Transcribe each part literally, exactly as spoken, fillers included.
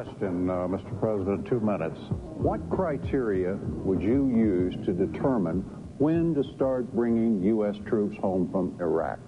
question, uh, Mister President, two minutes. What criteria would you use to determine when to start bringing U S troops home from Iraq?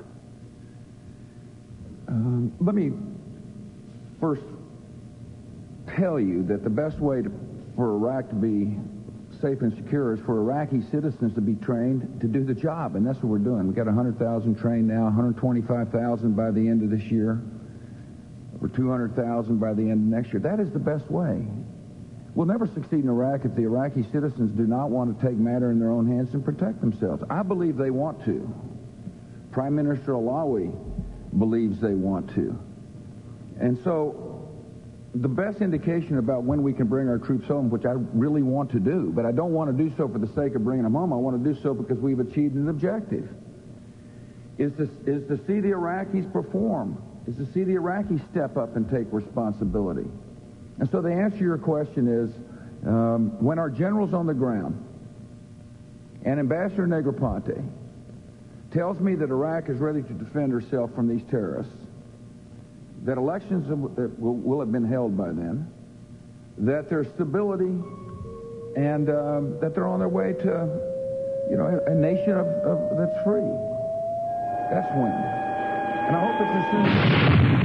Um, let me first tell you that the best way to, for Iraq to be safe and secure is for Iraqi citizens to be trained to do the job, and that's what we're doing. We've got one hundred thousand trained now, one hundred twenty-five thousand by the end of this year, over two hundred thousand by the end of next year. That is the best way. We'll never succeed in Iraq if the Iraqi citizens do not want to take matter in their own hands and protect themselves. I believe they want to. Prime Minister Alawi believes they want to. And so the best indication about when we can bring our troops home, which I really want to do, but I don't want to do so for the sake of bringing them home. I want to do so because we've achieved an objective, is to, is to see the Iraqis perform, is to see the Iraqis step up and take responsibility. And so the answer to your question is, um, when our generals on the ground and Ambassador Negroponte tells me that Iraq is ready to defend herself from these terrorists, that elections will, will have been held by then, that there's stability, and um, that they're on their way to, you know, a, a nation of, of, that's free. That's when. And I hope it's as soon as...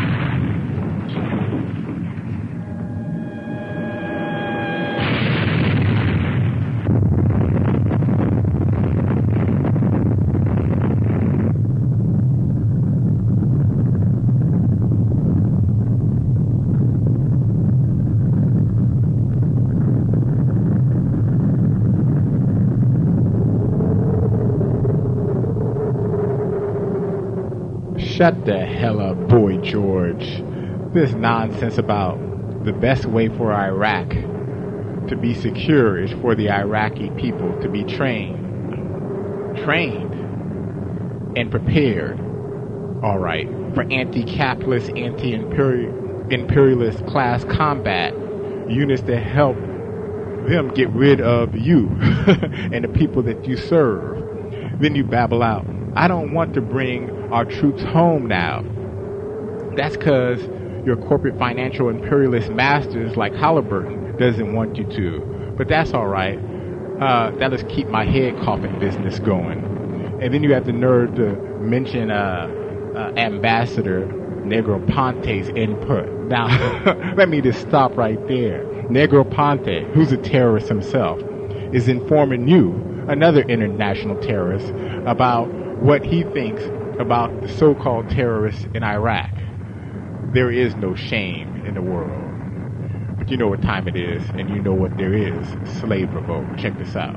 Shut the hell up, Boy George. This nonsense about the best way for Iraq to be secure is for the Iraqi people to be trained. Trained and prepared, all right, for anti-capitalist, anti-imperialist class combat units to help them get rid of you and the people that you serve. Then you babble out, I don't want to bring our troops home now. That's because your corporate financial imperialist masters like Halliburton doesn't want you to. But that's all right. Uh, that'll just keep my head coughing business going. And then you have the nerve to mention uh, uh, Ambassador Negroponte's input. Now, let me just stop right there. Negroponte, who's a terrorist himself, is informing you, another international terrorist, about what he thinks about the so-called terrorists in Iraq. There is no shame in the world. But you know what time it is, and you know what there is. Slave revolt. Check this out.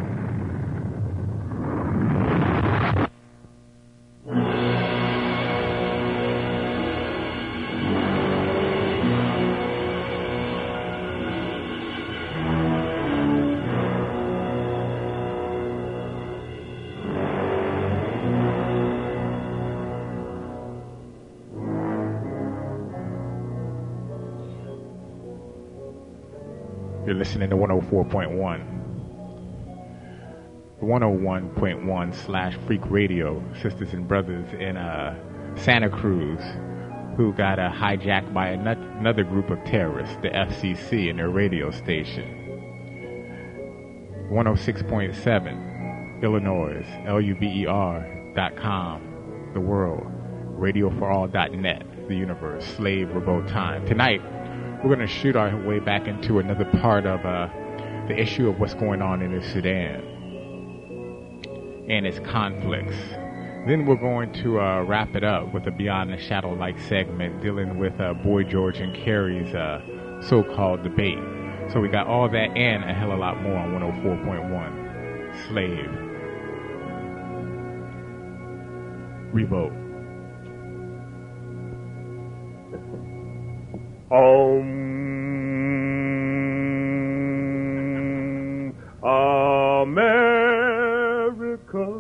You're listening to one oh four point one. one oh one point one slash Freak Radio, sisters and brothers in uh, Santa Cruz, who got uh, hijacked by another group of terrorists, the F C C, and their radio station. one oh six point seven, Illinois, L U B E R dot com, the world, radio for all dot net, the universe, slave revolt time. Tonight, we're going to shoot our way back into another part of uh, the issue of what's going on in the Sudan and its conflicts. Then we're going to uh, wrap it up with a Beyond the Shadow-like segment dealing with uh, Boy George and Kerry's uh, so-called debate. So we got all that and a hell of a lot more on one oh four point one. Slave Revolt. Om America,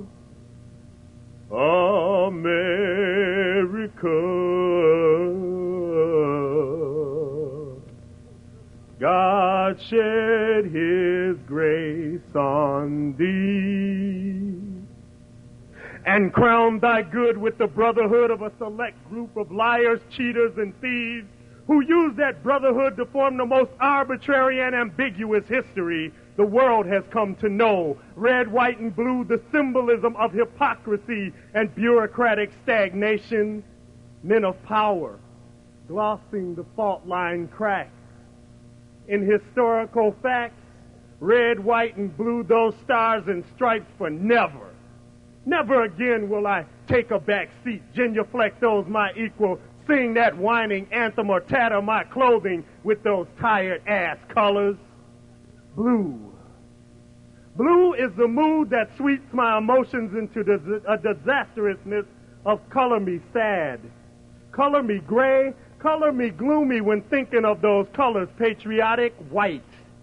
America, God shed His grace on thee and crown thy good with the brotherhood of a select group of liars, cheaters, and thieves who use that brotherhood to form the most arbitrary and ambiguous history the world has come to know. Red, white, and blue, the symbolism of hypocrisy and bureaucratic stagnation. Men of power, glossing the fault line cracks. In historical facts, red, white, and blue, those stars and stripes for never. Never again will I take a back seat, genuflect those my equal, sing that whining anthem, or tatter my clothing with those tired ass colors. Blue. Blue is the mood that sweeps my emotions into the, a disastrousness of color me sad, color me gray, color me gloomy when thinking of those colors. Patriotic white.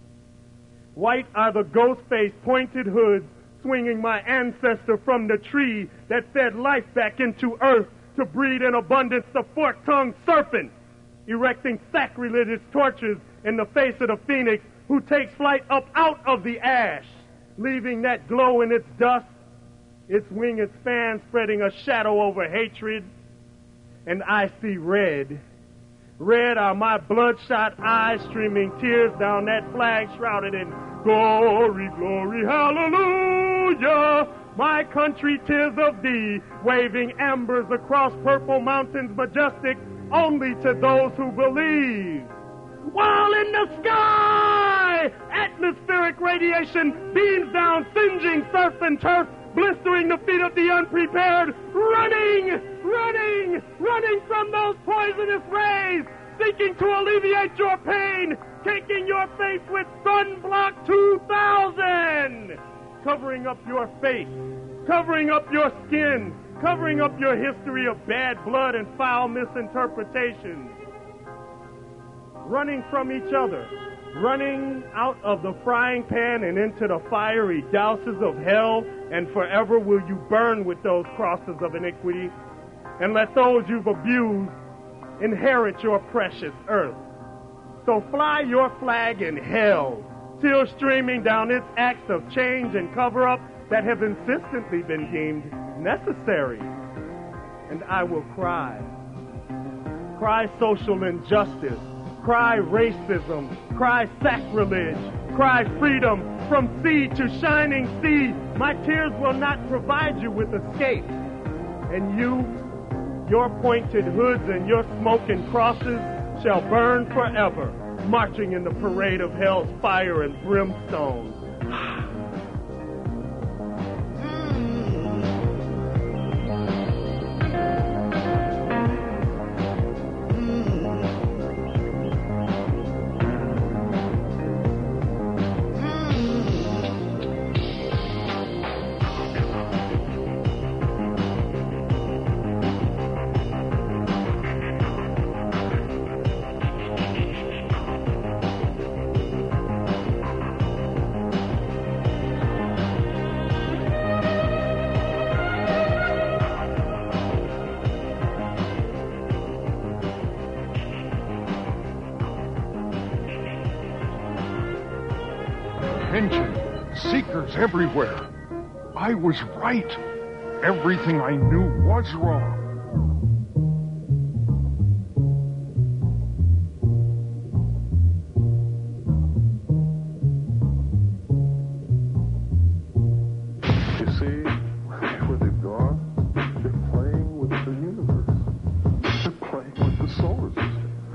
White are the ghost-faced pointed hoods swinging my ancestor from the tree that fed life back into earth to breed in abundance the fork-tongued serpent, erecting sacrilegious torches in the face of the phoenix who takes flight up out of the ash, leaving that glow in its dust, its wing, its fan spreading a shadow over hatred. And I see red. Red are my bloodshot eyes streaming tears down that flag shrouded in glory, glory, hallelujah. My country, 'tis of thee, waving ambers across purple mountains majestic only to those who believe. While in the sky, atmospheric radiation beams down, singeing surf and turf, blistering the feet of the unprepared, running, running, running from those poisonous rays, seeking to alleviate your pain, taking your face with Sunblock two thousand, covering up your face, covering up your skin, covering up your history of bad blood and foul misinterpretations, running from each other, running out of the frying pan and into the fiery douses of hell, and forever will you burn with those crosses of iniquity, and let those you've abused inherit your precious earth. So fly your flag in hell, still streaming down its acts of change and cover-up that have insistently been deemed necessary. And I will cry. Cry social injustice. Cry racism. Cry sacrilege. Cry freedom from sea to shining sea. My tears will not provide you with escape. And you, your pointed hoods and your smoking crosses shall burn forever, marching in the parade of hell's fire and brimstone. Attention, seekers everywhere. I was right. Everything I knew was wrong. You see where they've gone? They're playing with the universe. They're playing with the solar system.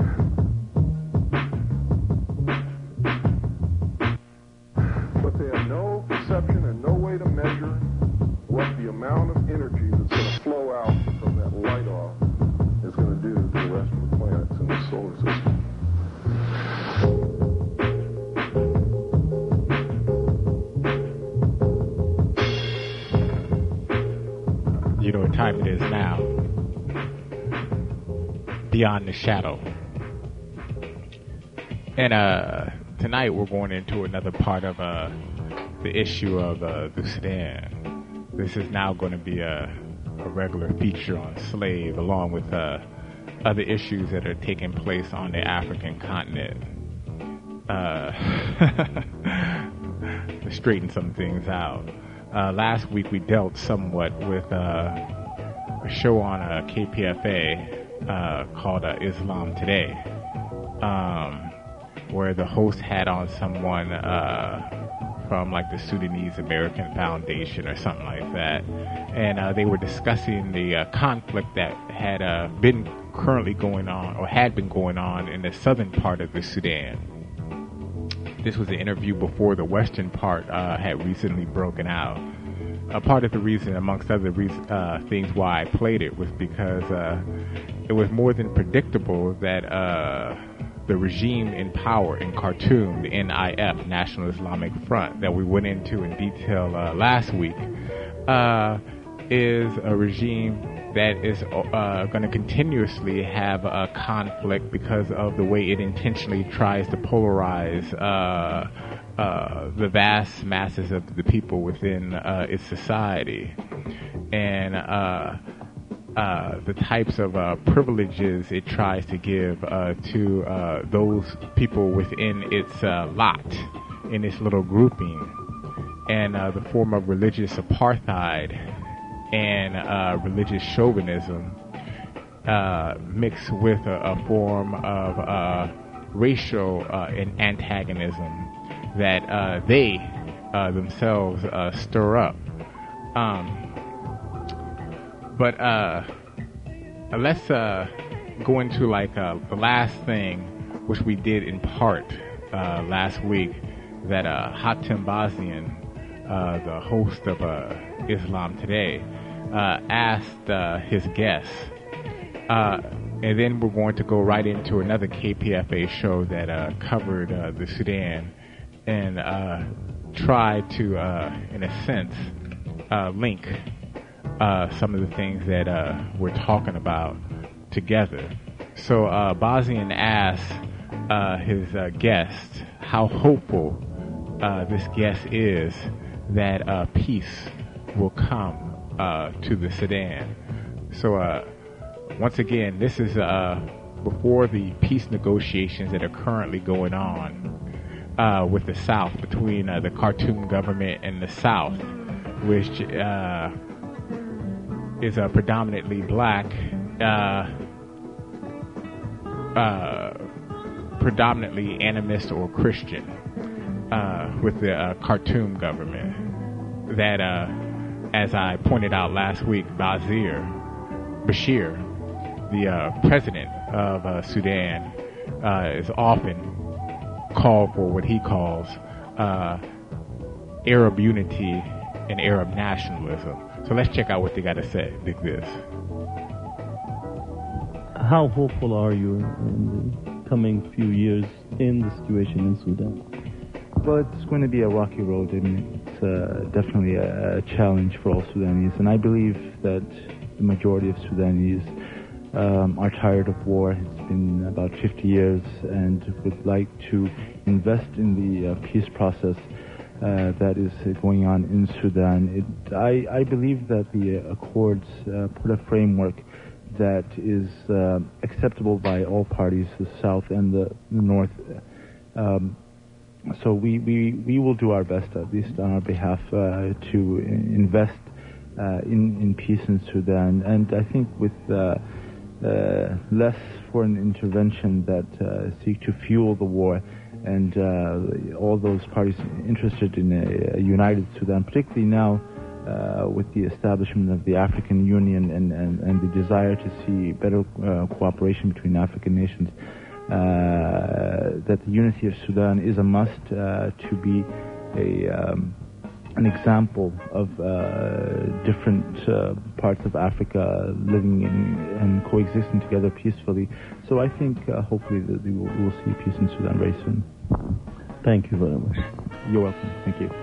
But they have no perception and no way to measure what the amount of energy that's going to flow out from that light off is going to do to the rest of the planets in the solar system. You know what time it is now. Beyond the Shadow. And uh, tonight we're going into another part of uh, the issue of uh, the Sudan. This is now going to be a, a regular feature on Slave, along with uh, other issues that are taking place on the African continent. Uh, to straighten some things out. Uh, last week we dealt somewhat with uh, a show on uh, K P F A uh, called uh, Islam Today. um, where the host had on someone uh, from like the Sudanese American Foundation or something like that, and uh, they were discussing the uh, conflict that had uh, been currently going on or had been going on in the southern part of the Sudan. This was an interview before the western part uh, had recently broken out. A part of the reason, amongst other reason, uh, things why I played it, was because uh, it was more than predictable that uh, the regime in power in Khartoum, the N I F, National Islamic Front, that we went into in detail uh, last week, uh, is a regime that is uh, going to continuously have a conflict because of the way it intentionally tries to polarize uh, uh, the vast masses of the people within uh, its society. And uh, uh, the types of uh, privileges it tries to give uh, to uh, those people within its uh, lot, in its little grouping, and uh, the form of religious apartheid and uh, religious chauvinism uh, mixed with a, a form of uh, racial uh, antagonism that uh, they uh, themselves uh, stir up. Um, but uh, let's uh, go into like uh, the last thing, which we did in part uh, last week, that uh, Hatem Bazian, uh, the host of uh, Islam Today, uh, asked uh, his guests. Uh, and then we're going to go right into another K P F A show that uh, covered uh, the Sudan and uh, try to, uh, in a sense, uh, link uh, some of the things that uh, we're talking about together. So uh, Bazian asked uh, his uh, guest how hopeful uh, this guest is that uh, peace will come uh, to the Sudan. So uh, once again, this is uh, before the peace negotiations that are currently going on uh, with the South, between uh, the Khartoum government and the South, which uh, is uh, predominantly black, uh, uh, predominantly animist or Christian, uh, with the uh, Khartoum government. That, uh, as I pointed out last week, Bashir, Bashir, the uh, president of uh, Sudan, uh, is often called for what he calls uh, Arab unity and Arab nationalism. So let's check out what they got to say like this. How hopeful are you in the coming few years in the situation in Sudan? Well, it's going to be a rocky road, and it's uh, definitely a, a challenge for all Sudanese. And I believe that the majority of Sudanese um, are tired of war. It's been about fifty years, and would like to invest in the uh, peace process uh, that is going on in Sudan. It, I, I believe that the uh, Accords uh, put a framework that is uh, acceptable by all parties, the South and the, the North. Um, so we, we, we will do our best, at least on our behalf, uh, to invest uh, in, in peace in Sudan. And I think with uh, uh, less foreign intervention that uh, seek to fuel the war, and uh, all those parties interested in a, a united Sudan, particularly now uh, with the establishment of the African Union and, and, and the desire to see better uh, cooperation between African nations, uh, that the unity of Sudan is a must uh, to be a um, an example of uh, different uh, parts of Africa living in, and coexisting together peacefully. So I think uh, hopefully that we will, we will see peace in Sudan very soon. Thank you very much. You're welcome. Thank you.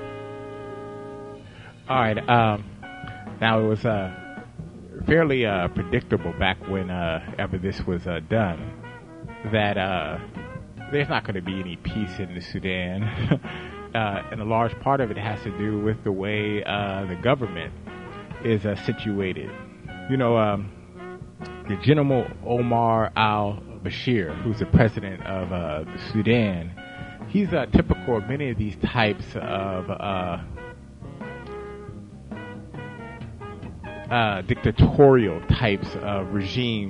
All right. Um, now, it was uh, fairly uh, predictable back when uh, ever this was uh, done that uh, there's not going to be any peace in the Sudan. uh, and a large part of it has to do with the way uh, the government is uh, situated. You know, um, the General Omar al-Bashir, who's the president of uh, the Sudan, he's uh, typical of many of these types of uh, uh, dictatorial types of regimes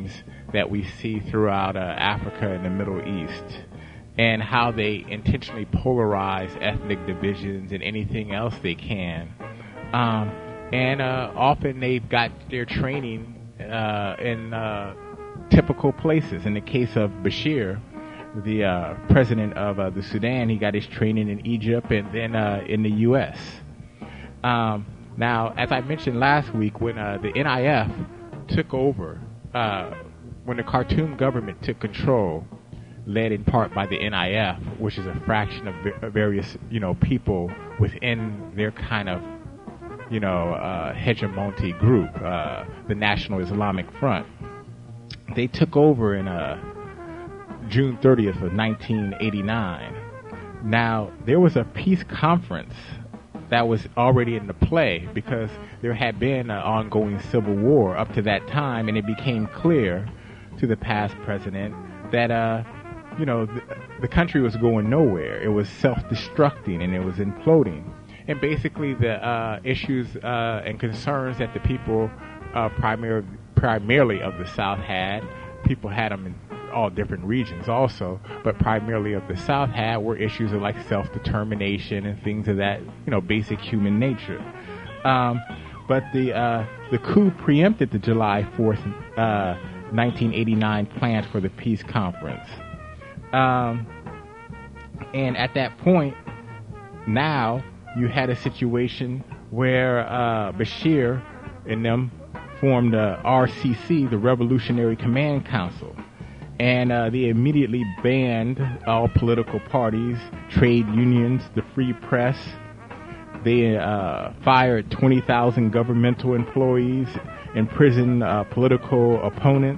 that we see throughout uh, Africa and the Middle East, and how they intentionally polarize ethnic divisions and anything else they can. Um, and uh, often they've got their training uh, in uh, typical places. In the case of Bashir, the uh, president of uh, the Sudan, he got his training in Egypt and then uh, in the U S Um, now, as I mentioned last week, when uh, the N I F took over, uh, when the Khartoum government took control, led in part by the N I F, which is a fraction of v- various, you know, people within their kind of, you know, uh, hegemony group, uh, the National Islamic Front. They took over in uh, June thirtieth of nineteen eighty-nine. Now, there was a peace conference that was already in the play because there had been an ongoing civil war up to that time, and it became clear to the past president that, uh, you know, the, the country was going nowhere. It was self-destructing and it was imploding. And basically the uh, issues uh, and concerns that the people uh, primar- primarily of the South had, people had them in all different regions also, but primarily of the South had were issues of like self-determination and things of that, you know, basic human nature. Um, but the uh, the coup preempted the July fourth, uh, nineteen eighty-nine plans for the peace conference. Um, and at that point, now you had a situation where uh, Bashir and them formed the R C C, the Revolutionary Command Council. And uh, they immediately banned all political parties, trade unions, the free press. They uh, fired twenty thousand governmental employees, imprisoned uh, political opponents.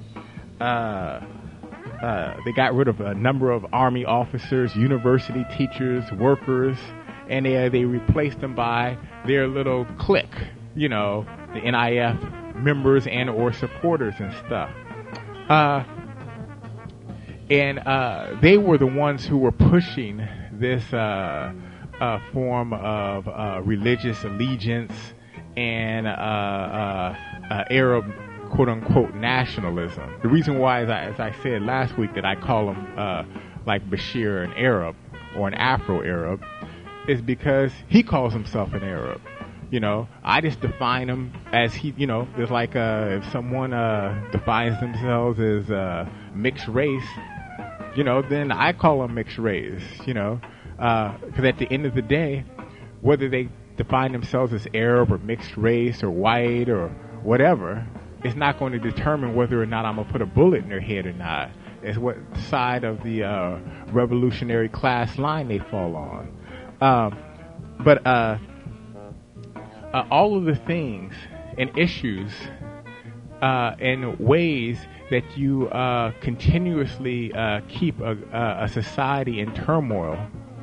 Uh, uh, they got rid of a number of army officers, university teachers, workers, and they, uh, they replaced them by their little clique, you know, the N I F members and or supporters and stuff. Uh, And uh, they were the ones who were pushing this uh, uh, form of uh, religious allegiance and uh, uh, uh, Arab, quote-unquote, nationalism. The reason why, as I, as I said last week, that I call him uh, like Bashir an Arab or an Afro-Arab is because he calls himself an Arab. You know, I just define him as he, you know, it's like uh, if someone uh, defines themselves as uh, mixed race, you know, then I call them mixed race, you know, because uh, at the end of the day, whether they define themselves as Arab or mixed race or white or whatever, it's not going to determine whether or not I'm going to put a bullet in their head or not. It's what side of the uh, revolutionary class line they fall on. Um, but uh, uh, all of the things and issues uh, and ways that you uh, continuously uh, keep a, a society in turmoil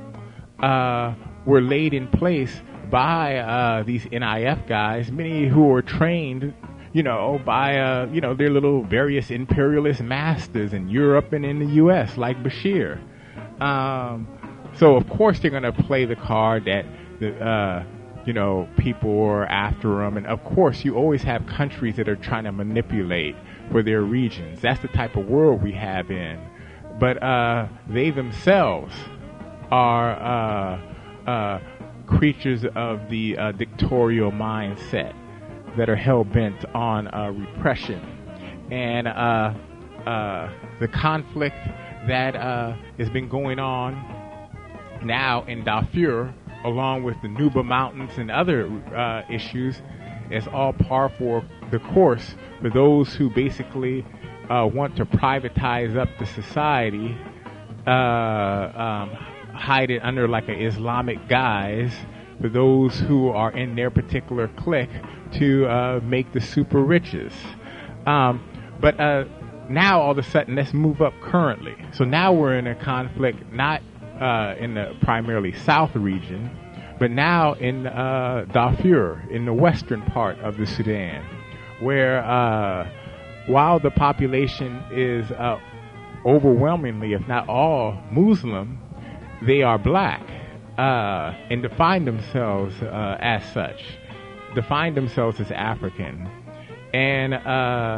uh, were laid in place by uh, these N I F guys, many who were trained, you know, by uh, you know their little various imperialist masters in Europe and in the U S, like Bashir. Um, so of course they're going to play the card that the uh, you know people are after them, and of course you always have countries that are trying to manipulate for their regions. That's the type of world we have in. But uh, they themselves are uh, uh, creatures of the uh, dictatorial mindset that are hell-bent on uh, repression. And uh, uh, the conflict that uh, has been going on now in Darfur, along with the Nuba Mountains and other uh, issues, is all par for the course for those who basically uh, want to privatize up the society, uh, um, hide it under like an Islamic guise for those who are in their particular clique to uh, make the super riches. Um, but uh, now all of a sudden, let's move up currently. So now we're in a conflict not uh, in the primarily south region, but now in uh, Darfur, in the western part of the Sudan, where uh, while the population is uh, overwhelmingly, if not all, Muslim, they are black uh, and define themselves uh, as such, define themselves as African. And uh,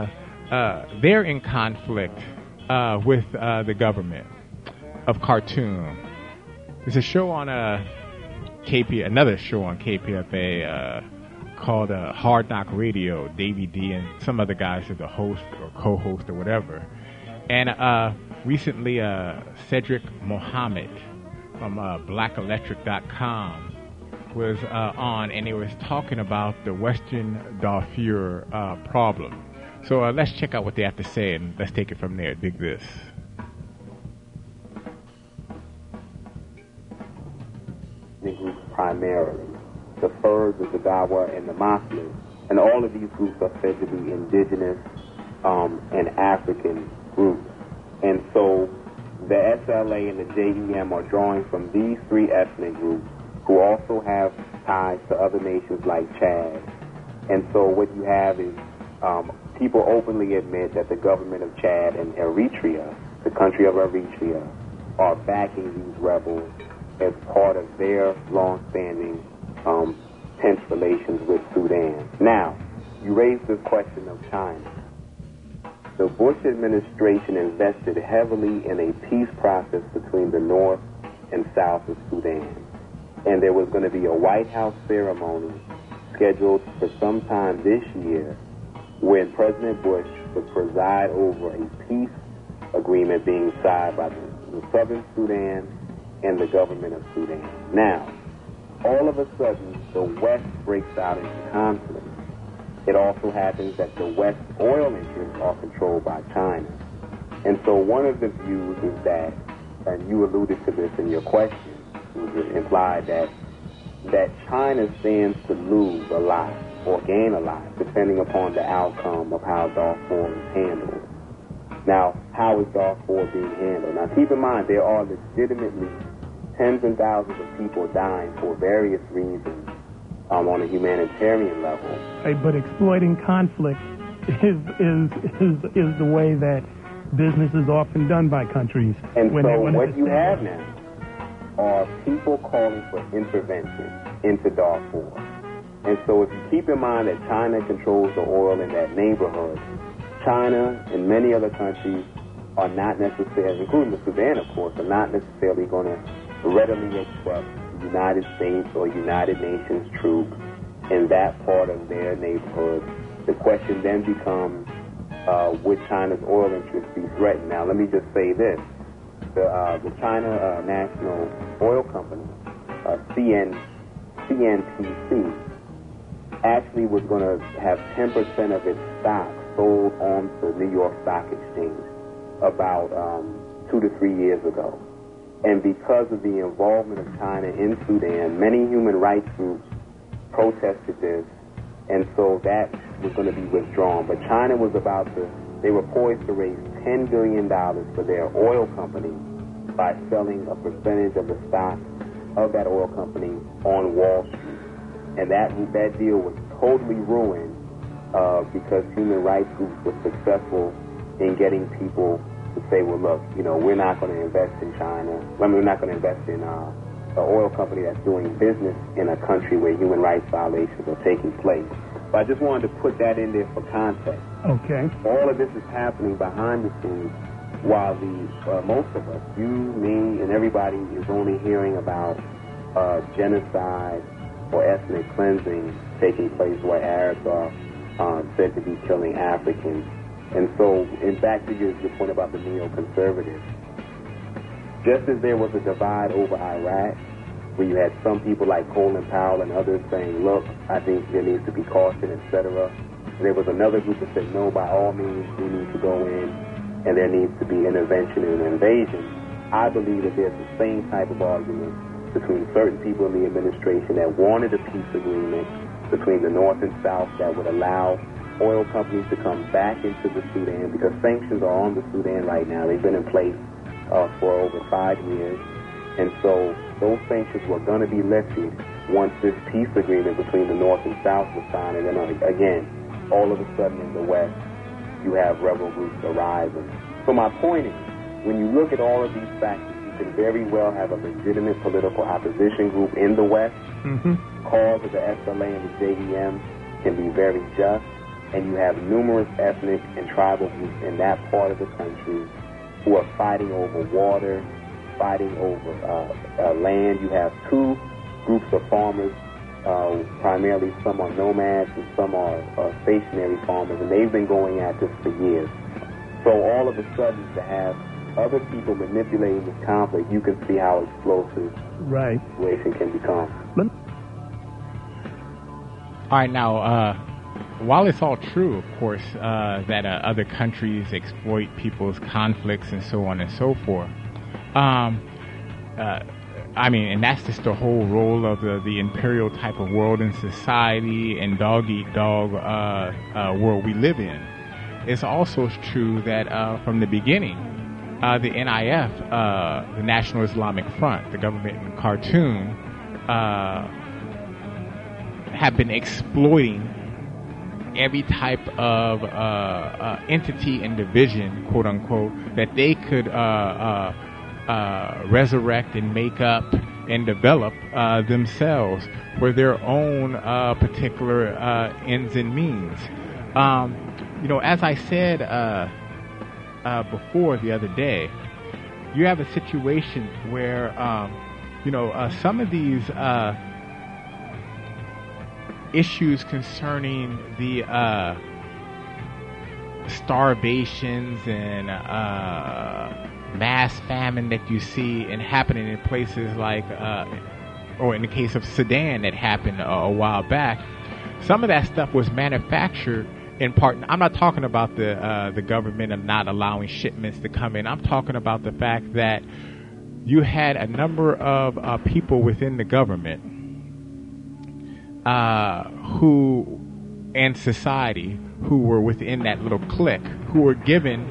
uh, they're in conflict uh, with uh, the government of Khartoum. There's a show on uh, K P, another show on K P F A uh, called uh, Hard Knock Radio. Davey D and some other guys are the host or co-host or whatever. And uh, recently, uh, Cedric Mohammed from uh, black electric dot com was uh, on, and he was talking about the Western Darfur uh, problem. So uh, let's check out what they have to say, and let's take it from there. Dig this. Groups primarily, the Furs, the Zagawa, and the Moslems, and all of these groups are said to be indigenous um, and African groups. And so the S L A and the J E M are drawing from these three ethnic groups who also have ties to other nations like Chad. And so what you have is um, people openly admit that the government of Chad and Eritrea, the country of Eritrea, are backing these rebels as part of their long-standing um, tense relations with Sudan. Now, you raised the question of China. The Bush administration invested heavily in a peace process between the north and south of Sudan. And there was going to be a White House ceremony scheduled for sometime this year when President Bush would preside over a peace agreement being signed by the, the Southern Sudan and the government of Sudan. Now, all of a sudden, the West breaks out into conflict. It also happens that the West oil interests are controlled by China. And so one of the views is that, and you alluded to this in your question, it was implied that that China stands to lose a lot or gain a lot depending upon the outcome of how Darfur is handled. Now, how is Darfur being handled? Now, keep in mind, there are legitimately tens and thousands of people dying for various reasons um, on a humanitarian level. Right, but exploiting conflict is, is is is the way that business is often done by countries. And when so they want what to you have now are people calling for intervention into Darfur. And so if you keep in mind that China controls the oil in that neighborhood, China and many other countries are not necessarily, including the Sudan, of course, are not necessarily going to readily accept United States or United Nations troops in that part of their neighborhood. The question then becomes, uh, would China's oil interests be threatened? Now, let me just say this. The, uh, the China uh, National Oil Company, uh, C N, C N P C, actually was going to have ten percent of its stock sold on the New York Stock Exchange about um, two to three years ago. And because of the involvement of China in Sudan, many human rights groups protested this, and so that was going to be withdrawn. But China was about to, they were poised to raise ten billion dollars for their oil company by selling a percentage of the stock of that oil company on Wall Street. And that, that deal was totally ruined uh, because human rights groups were successful in getting people to say, well, look, you know, we're not going to invest in China. I mean, we're not going to invest in uh, an oil company that's doing business in a country where human rights violations are taking place. But I just wanted to put that in there for context. Okay. All of this is happening behind the scenes while the uh, most of us, you, me, and everybody is only hearing about uh, genocide or ethnic cleansing taking place where Arabs are uh, said to be killing Africans. And so, in fact, to your, your point about the neoconservatives, just as there was a divide over Iraq, where you had some people like Colin Powell and others saying, look, I think there needs to be caution, et cetera. There was another group that said, no, by all means, we need to go in, and there needs to be intervention and invasion. I believe that there's the same type of argument between certain people in the administration that wanted a peace agreement between the North and South that would allow oil companies to come back into the Sudan, because sanctions are on the Sudan right now. They've been in place uh, for over five years. And so those sanctions were going to be lifted once this peace agreement between the North and South was signed. And then uh, again, all of a sudden in the West, you have rebel groups arising. So my point is, when you look at all of these factors, you can very well have a legitimate political opposition group in the West. Mm-hmm. Cause of the S L A and the J E M can be very just. and you have numerous ethnic and tribal groups in that part of the country who are fighting over water, fighting over uh, uh, land. You have two groups of farmers, uh, primarily some are nomads and some are uh, stationary farmers, and they've been going at this for years. So all of a sudden, to have other people manipulating this conflict, you can see how explosive right. the situation can become. All right, now, uh, while it's all true, of course, uh, that uh, other countries exploit people's conflicts and so on and so forth, um, uh, I mean, and that's just the whole role of the, the imperial type of world and society and dog-eat-dog uh, uh, world we live in. It's also true that uh, from the beginning, uh, the N I F, uh, the National Islamic Front, the government in Khartoum, uh, have been exploiting every type of uh, uh, entity and division, quote unquote, that they could uh, uh, uh, resurrect and make up and develop uh, themselves for their own uh, particular uh, ends and means. Um, you know, as I said uh, uh, before the other day, you have a situation where, um, you know, uh, some of these uh, issues concerning the uh, starvations and uh, mass famine that you see and happening in places like, uh, or in the case of Sudan that happened uh, a while back, some of that stuff was manufactured in part. I'm not talking about the uh, the government of not allowing shipments to come in. I'm talking about the fact that you had a number of uh, people within the government uh, who, and society, who were within that little clique, who were given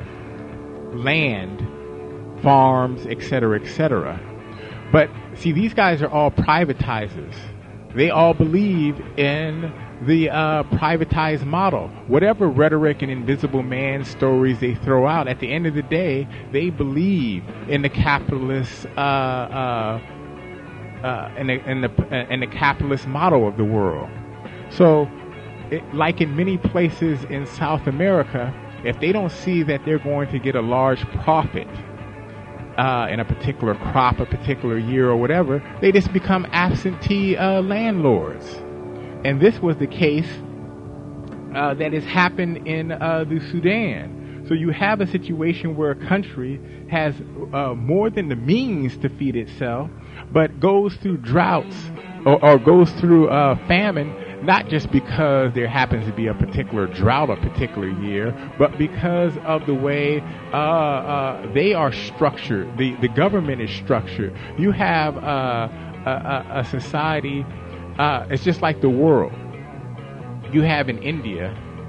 land, farms, et cetera, et cetera. But see, these guys are all privatizers. They all believe in the uh, privatized model. Whatever rhetoric and invisible man stories they throw out, at the end of the day, they believe in the capitalist uh, uh, uh, in the in the uh, in the capitalist model of the world. So, it, like in many places in South America, if they don't see that they're going to get a large profit uh, in a particular crop, a particular year, or whatever, they just become absentee uh, landlords. And this was the case uh, that has happened in uh, the Sudan. So you have a situation where a country has uh, more than the means to feed itself, but goes through droughts or, or goes through uh, famine, not just because there happens to be a particular drought a particular year, but because of the way uh, uh, they are structured. The, the government is structured. You have uh, a, a society, uh, it's just like the world. You have in India,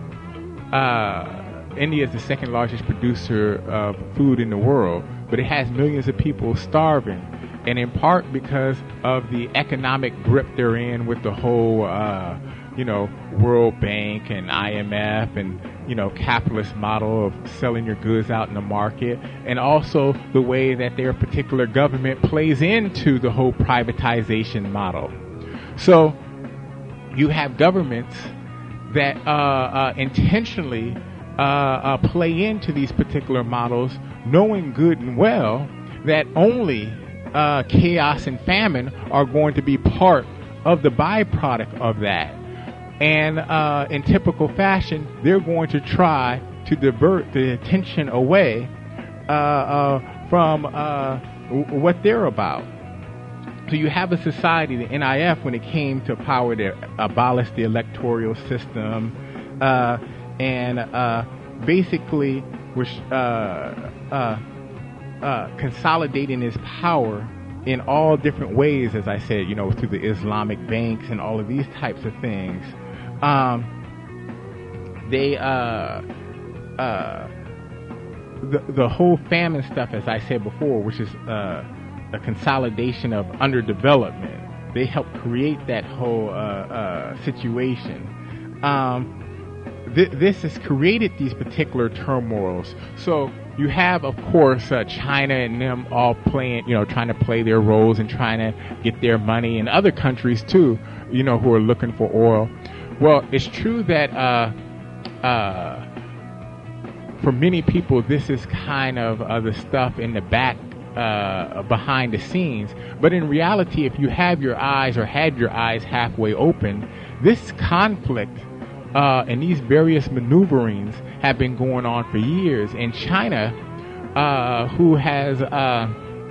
uh, India is the second largest producer of food in the world, but it has millions of people starving. And in part because of the economic grip they're in with the whole, uh, you know, World Bank and I M F and, you know, capitalist model of selling your goods out in the market, and also the way that their particular government plays into the whole privatization model. So you have governments that uh, uh, intentionally uh, uh, play into these particular models, knowing good and well that only Uh, chaos and famine are going to be part of the byproduct of that. And uh, in typical fashion, they're going to try to divert the attention away uh, uh, from uh, w- what they're about. So you have a society, the N I F, when it came to power, to abolish the electoral system uh, and uh, basically was uh, uh, Uh, consolidating his power in all different ways, as I said, you know, through the Islamic banks and all of these types of things. Um, they, uh, uh, the, the whole famine stuff, as I said before, which is uh, a consolidation of underdevelopment, they help create that whole uh, uh, situation. Um, th- this has created these particular turmoils. So you have, of course, uh, China and them all playing, you know, trying to play their roles and trying to get their money, and other countries too, you know, who are looking for oil. Well, it's true that uh, uh, for many people, this is kind of uh, the stuff in the back, uh, behind the scenes. But in reality, if you have your eyes or had your eyes halfway open, this conflict uh, and these various maneuverings have been going on for years. And China, uh, who has, uh,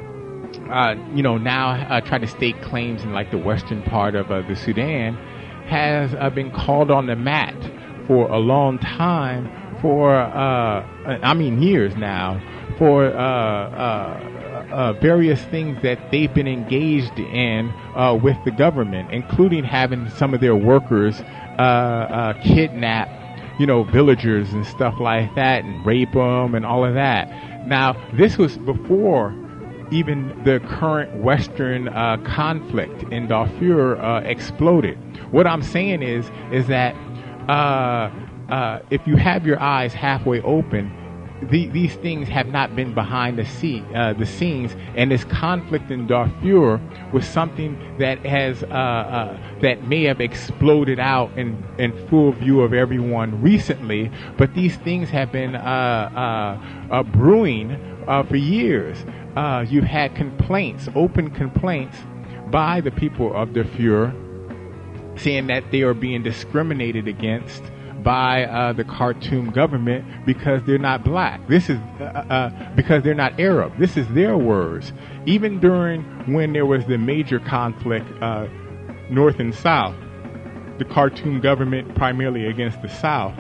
uh, you know, now uh, tried to stake claims in like the western part of uh, the Sudan, has uh, been called on the mat for a long time, for, uh, I mean years now, for uh, uh, uh, various things that they've been engaged in uh, with the government, including having some of their workers uh, uh, kidnap, you know, villagers and stuff like that, and rape them and all of that. Now, this was before even the current Western uh, conflict in Darfur uh, exploded. What I'm saying is, is that uh, uh, if you have your eyes halfway open, the, these things have not been behind the, sea, uh, the scenes, and this conflict in Darfur was something that has uh, uh, that may have exploded out in, in full view of everyone recently, but these things have been uh, uh, uh, brewing uh, for years. Uh, you've had complaints, open complaints by the people of Darfur, saying that they are being discriminated against by uh, the Khartoum government because they're not black. This is uh, uh, because they're not Arab. This is their words. Even during when there was the major conflict, uh, North and South, the Khartoum government primarily against the South,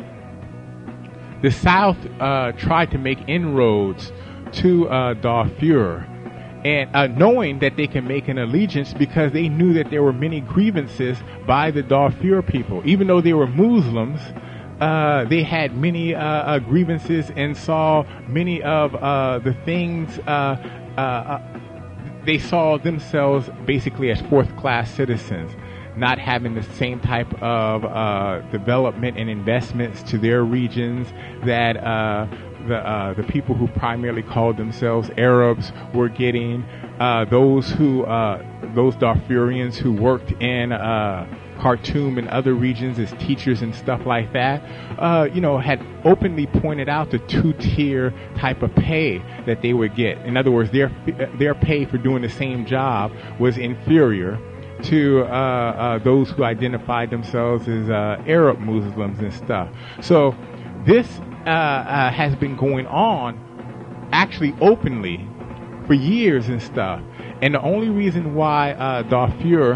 the South uh, tried to make inroads to uh, Darfur, and uh, knowing that they can make an allegiance because they knew that there were many grievances by the Darfur people. Even though they were Muslims, uh, they had many uh, uh, grievances and saw many of uh, the things, uh, uh, uh, they saw themselves basically as fourth-class citizens, not having the same type of uh, development and investments to their regions that uh, the uh, the people who primarily called themselves Arabs were getting. Uh, those who uh, those Darfurians who worked in uh, Khartoum and other regions as teachers and stuff like that, uh, you know, had openly pointed out the two-tier type of pay that they would get. In other words, their their pay for doing the same job was inferior to uh, uh, those who identified themselves as uh, Arab Muslims and stuff. So this uh, uh, has been going on actually openly for years and stuff. And the only reason why uh, Darfur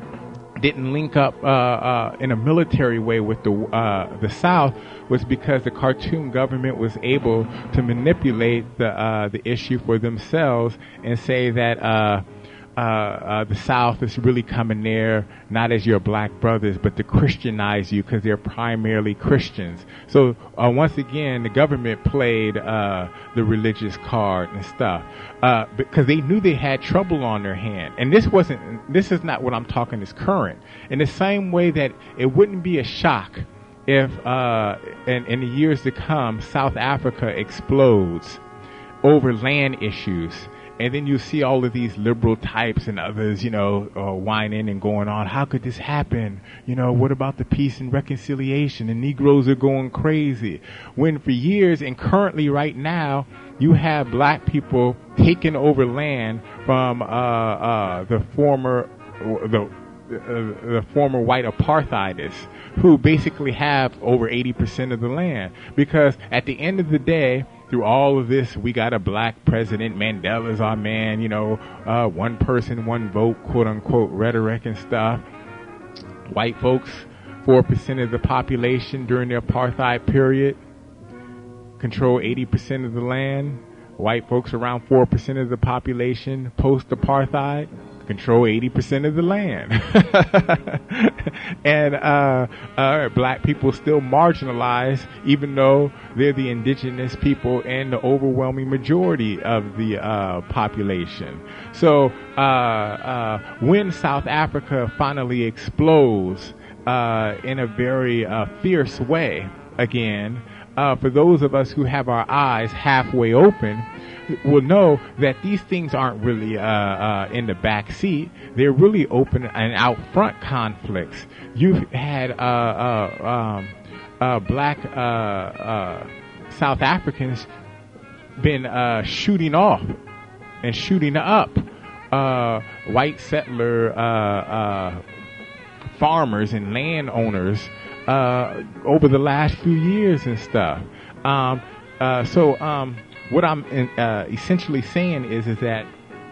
didn't link up uh, uh, in a military way with the uh, the South was because the Khartoum government was able to manipulate the uh, the issue for themselves and say that uh, uh, uh, the South is really coming there not as your black brothers, but to Christianize you because they're primarily Christians. So uh, once again, the government played uh, the religious card and stuff uh, because they knew they had trouble on their hand. And this wasn't. This is not what I'm talking is current. In the same way that it wouldn't be a shock if uh, in, in the years to come, South Africa explodes over land issues. And then you see all of these liberal types and others, you know, uh, whining and going on. How could this happen? You know, what about the peace and reconciliation? The Negroes are going crazy. When for years and currently right now, you have black people taking over land from uh, uh, the former the uh, the former white apartheidists who basically have over eighty percent of the land. Because at the end of the day, through all of this, we got a black president. Mandela's our man, you know, uh, one person, one vote, quote unquote, rhetoric and stuff. White folks, four percent of the population during the apartheid period, control eighty percent of the land. White folks, around four percent of the population post-apartheid, control eighty percent of the land. And uh, uh, black people still marginalized, even though they're the indigenous people and the overwhelming majority of the uh, population. So uh, uh, when South Africa finally explodes uh, in a very uh, fierce way again, Uh, for those of us who have our eyes halfway open, will know that these things aren't really uh, uh, in the back seat. They're really open and out front conflicts. You've had uh, uh, um, uh, black uh, uh, South Africans been uh, shooting off and shooting up uh, white settler uh, uh, farmers and landowners uh, over the last few years and stuff. Um, uh, so um, what I'm in, uh, essentially saying is is that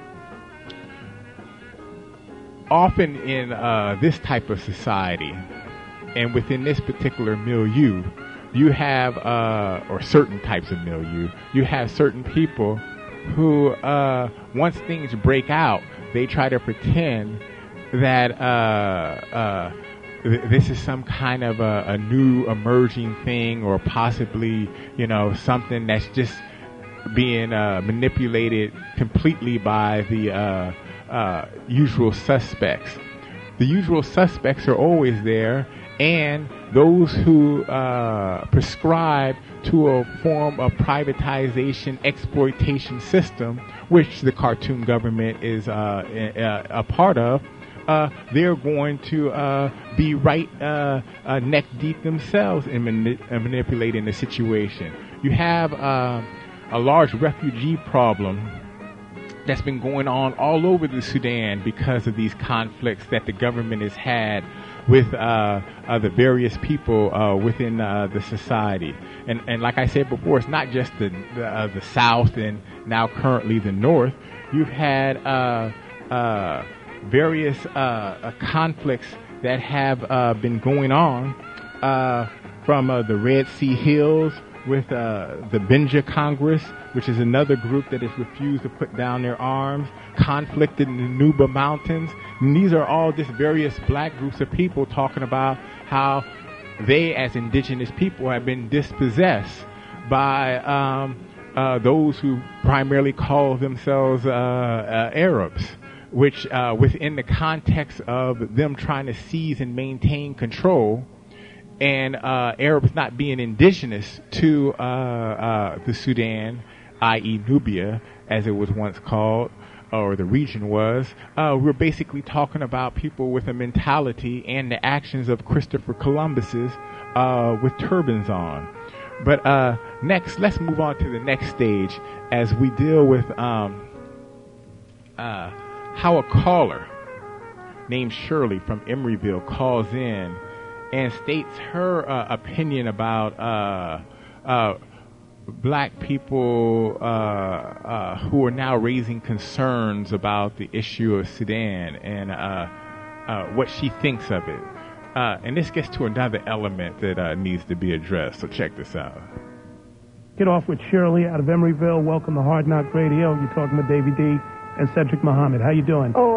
often in uh, this type of society and within this particular milieu, you have, uh, or certain types of milieu, you have certain people who, uh, once things break out, they try to pretend that uh, uh, th- this is some kind of a, a new emerging thing, or possibly, you know, something that's just being uh, manipulated completely by the uh, uh, usual suspects. The usual suspects are always there, and those who uh, prescribe to a form of privatization, exploitation system, which the cartoon government is uh, a, a part of, uh, they're going to uh, be right uh, uh, neck deep themselves in mani- uh, manipulating the situation. You have uh, a large refugee problem that's been going on all over the Sudan because of these conflicts that the government has had with uh, uh, the various people uh, within uh, the society. And and like I said before, it's not just the the, uh, the South and now currently the North. You've had uh, uh, various uh, uh, conflicts that have uh, been going on uh, from uh, the Red Sea Hills with uh, the Benja Congress, which is another group that has refused to put down their arms, conflict in the Nuba Mountains. And these are all just various black groups of people talking about how they, as indigenous people, have been dispossessed by um, uh, those who primarily call themselves uh, uh, Arabs, which uh, within the context of them trying to seize and maintain control, and uh, Arabs not being indigenous to uh, uh, the Sudan, that is. Nubia, as it was once called, or the region was, uh, we're basically talking about people with a mentality and the actions of Christopher Columbus's uh, with turbans on. But uh, next, let's move on to the next stage as we deal with um, uh, how a caller named Shirley from Emeryville calls in and states her uh, opinion about uh, uh, black people uh, uh, who are now raising concerns about the issue of Sudan and uh, uh, what she thinks of it. Uh, and this gets to another element that uh, needs to be addressed, so check this out. Get off with Shirley out of Emeryville. Welcome to Hard Knock Radio. You're talking with Davey D and Cedric Muhammad. How you doing? Oh,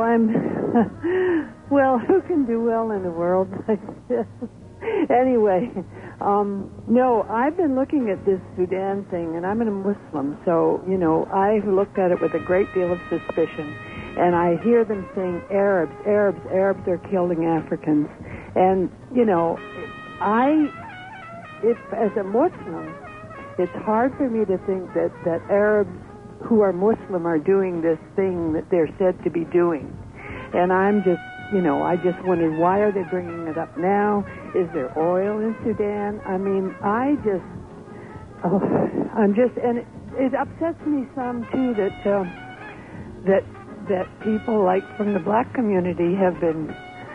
I'm... Well, who can do well in a world like this? Anyway, um, no, I've been looking at this Sudan thing, and I'm a Muslim, so, you know, I've looked at it with a great deal of suspicion. And I hear them saying Arabs, Arabs, Arabs are killing Africans. And, you know, I, if, as a Muslim, it's hard for me to think that, that Arabs who are Muslim are doing this thing that they're said to be doing. And I'm just, you know, I just wondered, why are they bringing it up now? Is there oil in Sudan? I mean, I just, oh, I'm just, and it, it upsets me some, too, that, uh, that, that people, like, from the black community have been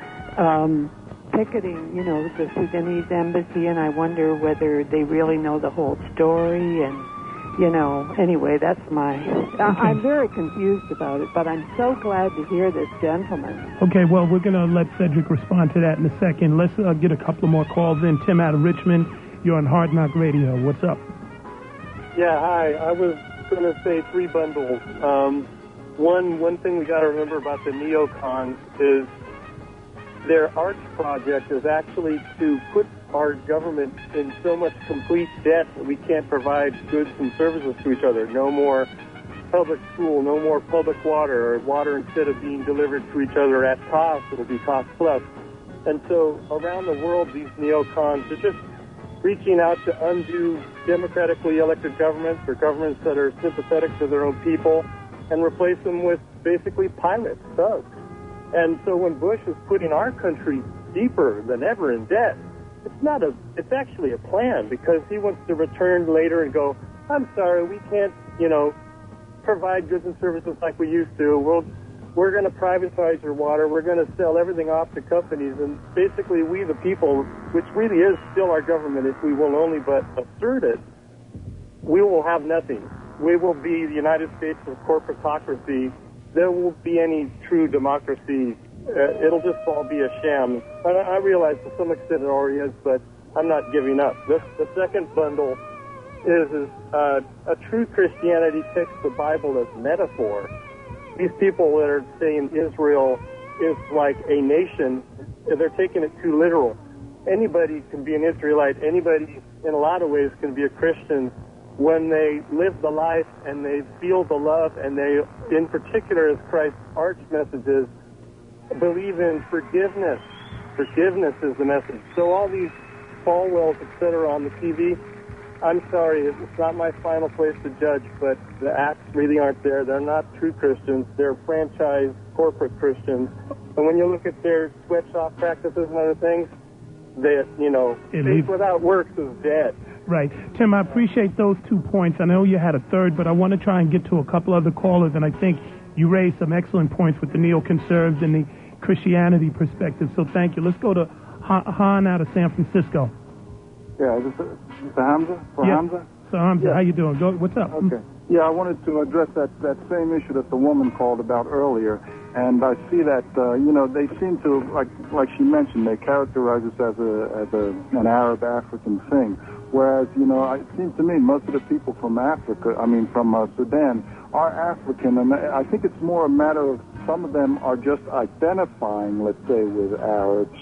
um, picketing, you know, the Sudanese embassy, and I wonder whether they really know the whole story, and, you know, anyway, that's my... I, I'm very confused about it, but I'm so glad to hear this gentleman. Okay, well, we're going to let Cedric respond to that in a second. Let's uh, get a couple more calls in. Tim out of Richmond, you're on Hard Knock Radio. What's up? Yeah, hi. I was going to say three bundles. Um, one, one thing we got to remember about the neocons is their arch project is actually to put our government in so much complete debt that we can't provide goods and services to each other. No more public school, no more public water, or water instead of being delivered to each other at cost, it'll be cost plus. And so around the world, these neocons are just reaching out to undo democratically elected governments or governments that are sympathetic to their own people and replace them with basically pirates, thugs. And so when Bush is putting our country deeper than ever in debt, it's not a, it's actually a plan, because he wants to return later and go, I'm sorry, we can't, you know, provide goods and services like we used to. We'll, we're going to privatize your water. We're going to sell everything off to companies. And basically, we, the people, which really is still our government, if we will only but assert it, we will have nothing. We will be the United States of corporatocracy. There won't be any true democracy. Uh, it'll just all be a sham. I, I realize to some extent it already is, but I'm not giving up. This, the second bundle is, is uh, a true Christianity takes the Bible as metaphor. These people that are saying Israel is like a nation, they're taking it too literal. Anybody can be an Israelite. Anybody, in a lot of ways, can be a Christian when they live the life and they feel the love, and they, in particular, as Christ's arch message is, believe in forgiveness. Forgiveness is the message. So all these Falwells, et cetera, on the T V, I'm sorry, it's not my final place to judge, but the acts really aren't there. They're not true Christians. They're franchise corporate Christians. And when you look at their sweatshop practices and other things, that, you know, faith without works is dead. Right. Tim, I appreciate those two points. I know you had a third, but I want to try and get to a couple other callers, and I think you raised some excellent points with the neoconservatives and the Christianity perspective, so thank you. Let's go to Han out of San Francisco. Yeah, this is Mister Hamza? For yeah. Hamza? So Hamza, yeah. how you doing? Go, what's up? Okay. Yeah, I wanted to address that, that same issue that the woman called about earlier, and I see that, uh, you know, they seem to, like like she mentioned, they characterize this as a as a an Arab-African thing, whereas, you know, it seems to me most of the people from Africa, I mean, from uh, Sudan, are African, and I think it's more a matter of some of them are just identifying, let's say, with Arabs,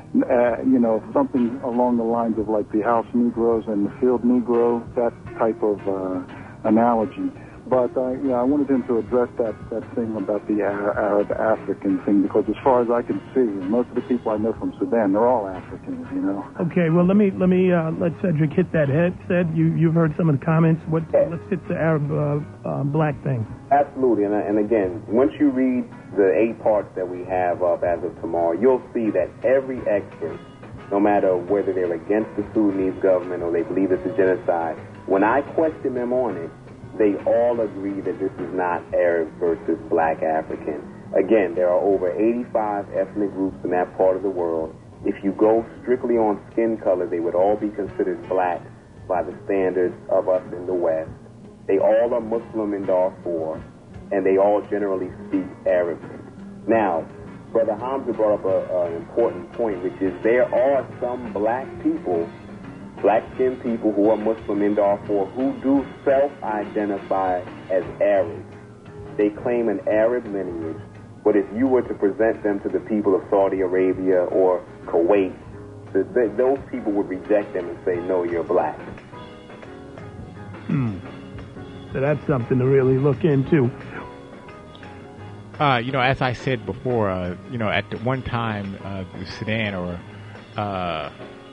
uh, you know, something along the lines of like the house Negroes and the field Negro, that type of uh, analogy. But uh, yeah, I wanted him to address that, that thing about the Arab-African thing, because as far as I can see, most of the people I know from Sudan, they're all Africans, you know. Okay, well, let me let me uh, let Cedric hit that head. Ced, you you've heard some of the comments. What? Let's hit the Arab uh, uh, black thing. Absolutely, and, and again, once you read the eight parts that we have up as of tomorrow, you'll see that every expert, no matter whether they're against the Sudanese government or they believe it's a genocide, when I question them on it, they all agree that this is not Arab versus black African. Again, there are over eighty-five ethnic groups in that part of the world. If you go strictly on skin color, they would all be considered black by the standards of us in the West. They all are Muslim in Darfur, and they all generally speak Arabic. Now, Brother Hamza brought up a, an important point, which is there are some black people, black-skinned people who are Muslim in Darfur who do self-identify as Arab. They claim an Arab lineage, but if you were to present them to the people of Saudi Arabia or Kuwait, the, the, those people would reject them and say, no, you're black. Hmm. So that's something to really look into. Uh, you know, as I said before, uh, you know, at the one time, uh, the Sudan, or uh,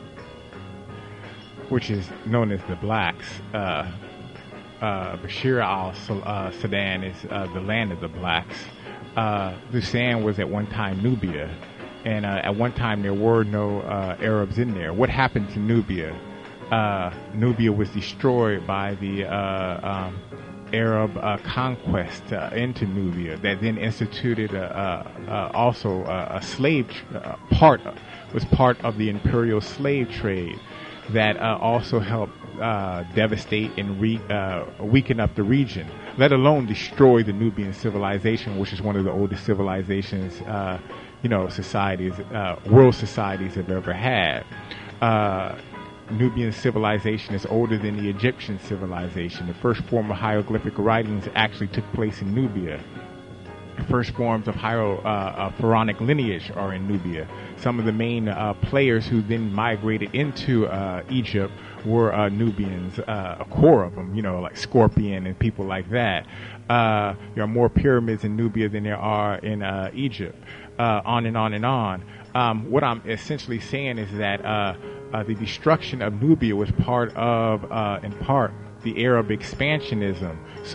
which is known as the blacks, uh, uh, Bashir al-Sudan is uh, the land of the blacks. Uh, the Sudan was at one time Nubia, and uh, at one time there were no uh, Arabs in there. What happened to Nubia? Uh, Nubia was destroyed by the uh, um, Arab uh, conquest uh, into Nubia, that then instituted a, a, a, also a, a slave tr- uh, part was part of the imperial slave trade that uh, also helped uh, devastate and re- uh, weaken up the region, let alone destroy the Nubian civilization, which is one of the oldest civilizations, uh, you know, societies, uh, world societies have ever had. Uh, Nubian civilization is older than the Egyptian civilization. The first form of hieroglyphic writings actually took place in Nubia. The first forms of hiero, uh, uh, pharaonic lineage are in Nubia. Some of the main uh, players who then migrated into uh, Egypt were uh, Nubians, uh, a core of them, you know, like Scorpion and people like that. Uh, there are more pyramids in Nubia than there are in uh, Egypt, uh, on and on and on. Um, what I'm essentially saying is that uh, uh, the destruction of Nubia was part of, uh, in part, the Arab expansionism. So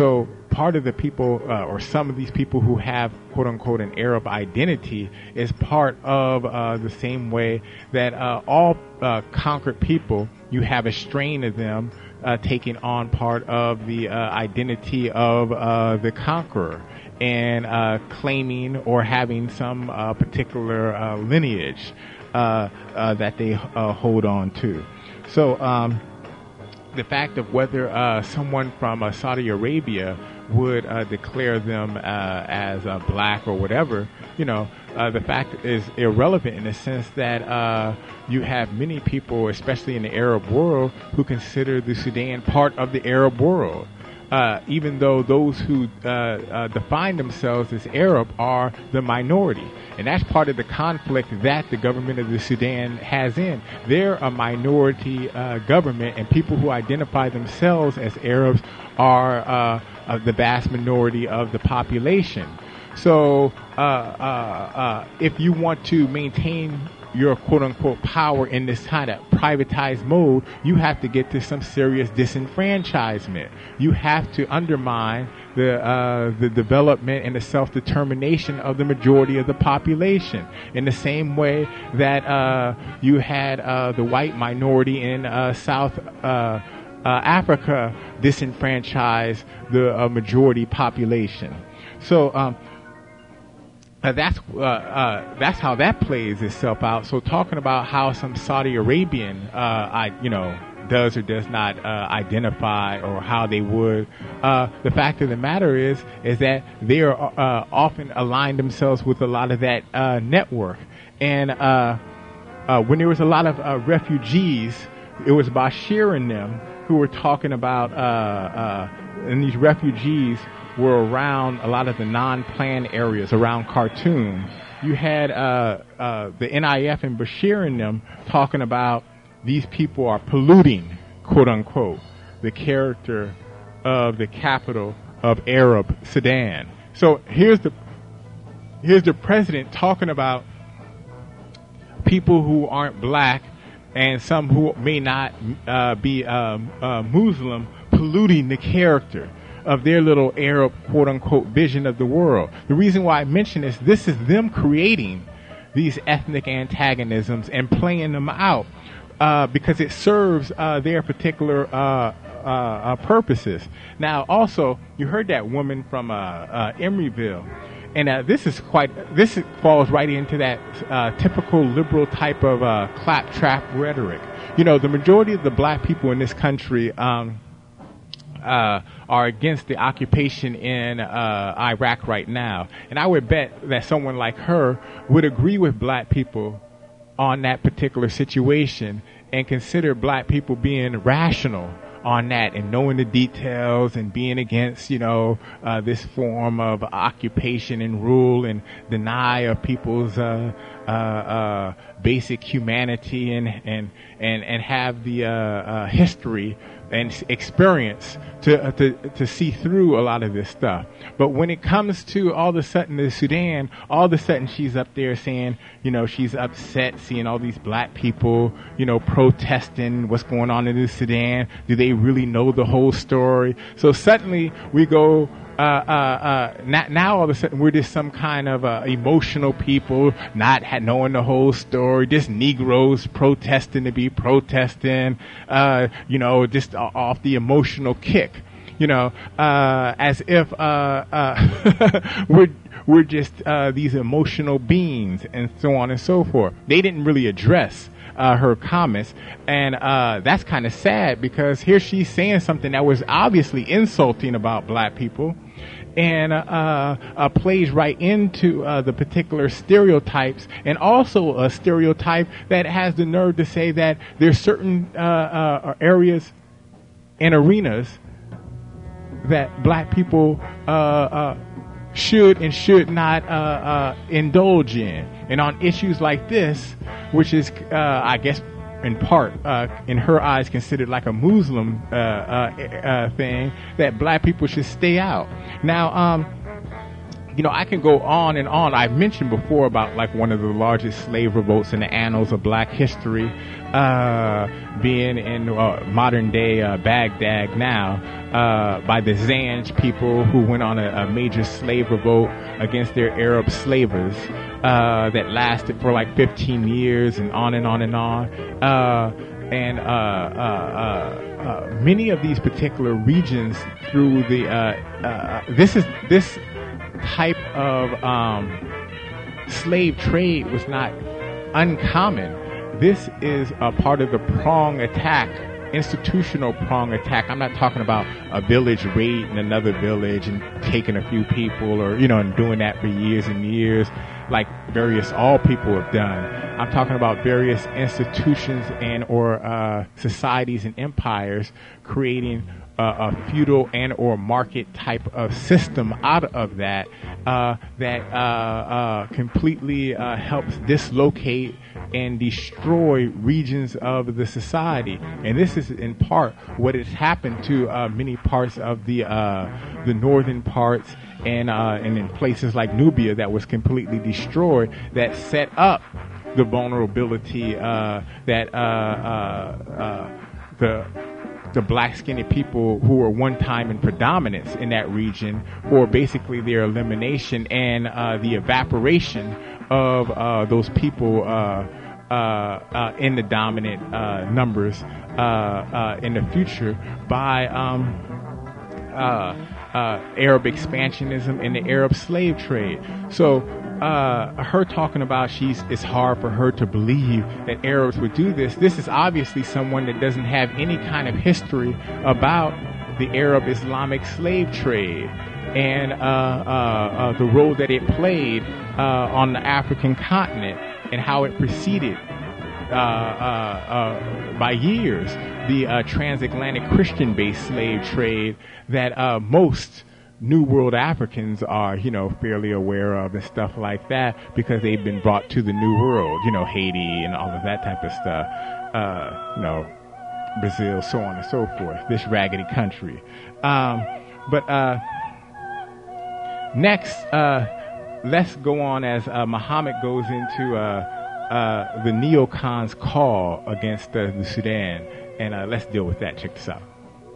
part of the people, uh, or some of these people who have quote unquote an Arab identity, is part of uh, the same way that uh, all uh, conquered people, you have a strain of them uh, taking on part of the uh, identity of uh, the conqueror and uh, claiming or having some uh, particular uh, lineage uh, uh, that they uh, hold on to. So um, the fact of whether uh, someone from uh, Saudi Arabia would uh, declare them uh, as uh, black or whatever, you know, uh, the fact is irrelevant in the sense that uh, you have many people, especially in the Arab world, who consider the Sudan part of the Arab world. Uh, even though those who uh, uh, define themselves as Arab are the minority. And that's part of the conflict that the government of the Sudan has in. They're a minority uh, government, and people who identify themselves as Arabs are uh, uh, the vast minority of the population. So uh, uh, uh, if you want to maintain your quote-unquote power in this kind of privatized mode, you have to get to some serious disenfranchisement. You have to undermine the uh, the development and the self-determination of the majority of the population. In the same way that uh, you had uh, the white minority in uh, South uh, uh, Africa disenfranchise the uh, majority population. So um, Uh, that's uh, uh, that's how that plays itself out. So talking about how some Saudi Arabian, uh, I you know, does or does not uh, identify, or how they would, uh, the fact of the matter is is that they are uh, often aligned themselves with a lot of that uh, network. And uh, uh, when there was a lot of uh, refugees, it was Bashir and them who were talking about, uh, uh, and these refugees were around a lot of the non-planned areas around Khartoum. You had uh, uh, the N I F and Bashir and them talking about these people are polluting, quote unquote, the character of the capital of Arab Sudan. So here's the here's the president talking about people who aren't black and some who may not uh, be um, uh, Muslim polluting the character of their little Arab quote-unquote vision of the world. The reason why I mention this, this is them creating these ethnic antagonisms and playing them out uh, because it serves uh, their particular uh, uh, uh, purposes. Now, also, you heard that woman from uh, uh, Emeryville, and uh, this is quite, this falls right into that uh, typical liberal type of uh, claptrap rhetoric. You know, the majority of the black people in this country um, Uh, are against the occupation in uh, Iraq right now. And I would bet that someone like her would agree with black people on that particular situation and consider black people being rational on that and knowing the details and being against, you know, uh, this form of occupation and rule and deny of people's uh, uh, uh, basic humanity and, and, and, and have the uh, uh, history and experience to, uh, to to see through a lot of this stuff. But when it comes to all of a sudden the Sudan, all of a sudden she's up there saying, you know, she's upset seeing all these black people, you know, protesting what's going on in the Sudan. Do they really know the whole story? So suddenly we go, uh, uh, uh, not, now all of a sudden we're just some kind of uh, emotional people, not ha- knowing the whole story, just Negroes protesting to be protesting, uh, you know, just uh, off the emotional kick, you know, uh, as if uh, uh, we're we're just uh, these emotional beings and so on and so forth. They didn't really address Uh, her comments, and uh, that's kind of sad because here she's saying something that was obviously insulting about black people, and uh, uh, plays right into uh, the particular stereotypes, and also a stereotype that has the nerve to say that there's certain uh, uh, areas and arenas that black people uh, uh, should and should not uh, uh, indulge in. And on issues like this, which is, uh, I guess, in part, uh, in her eyes, considered like a Muslim uh, uh, uh, thing, that black people should stay out. Now, um, you know, I can go on and on. I've mentioned before about like one of the largest slave revolts in the annals of black history, uh, being in uh, modern day uh, Baghdad now uh, by the Zanj people who went on a, a major slave revolt against their Arab slavers uh, that lasted for like fifteen years and on and on and on. Uh, and uh, uh, uh, uh, many of these particular regions through the uh, uh, this is this type of um, slave trade was not uncommon. This is a part of the prong attack, institutional prong attack. I'm not talking about a village raid in another village and taking a few people, or, you know, and doing that for years and years like various all people have done. I'm talking about various institutions and or uh, societies and empires creating Uh, a feudal and or market type of system out of that uh, that uh, uh, completely uh, helps dislocate and destroy regions of the society. And this is in part what has happened to uh, many parts of the uh, the northern parts and uh, and in places like Nubia that was completely destroyed, that set up the vulnerability uh, that uh, uh, uh, the the black-skinned people who were one time in predominance in that region, or basically their elimination and uh, the evaporation of uh, those people uh, uh, uh, in the dominant uh, numbers uh, uh, in the future by um, uh, uh, Arab expansionism and the Arab slave trade. So Uh, her talking about she's it's hard for her to believe that Arabs would do this. This is obviously someone that doesn't have any kind of history about the Arab Islamic slave trade and uh, uh, uh, the role that it played uh, on the African continent and how it preceded uh, uh, uh, by years the uh, transatlantic Christian-based slave trade that uh, most New World Africans are, you know, fairly aware of and stuff like that because they've been brought to the New World, you know, Haiti and all of that type of stuff, uh, you know, Brazil, so on and so forth, this raggedy country. Um, but uh, next, uh, let's go on as uh, Muhammad goes into uh, uh, the neocons' call against uh, the Sudan, and uh, let's deal with that. Check this out.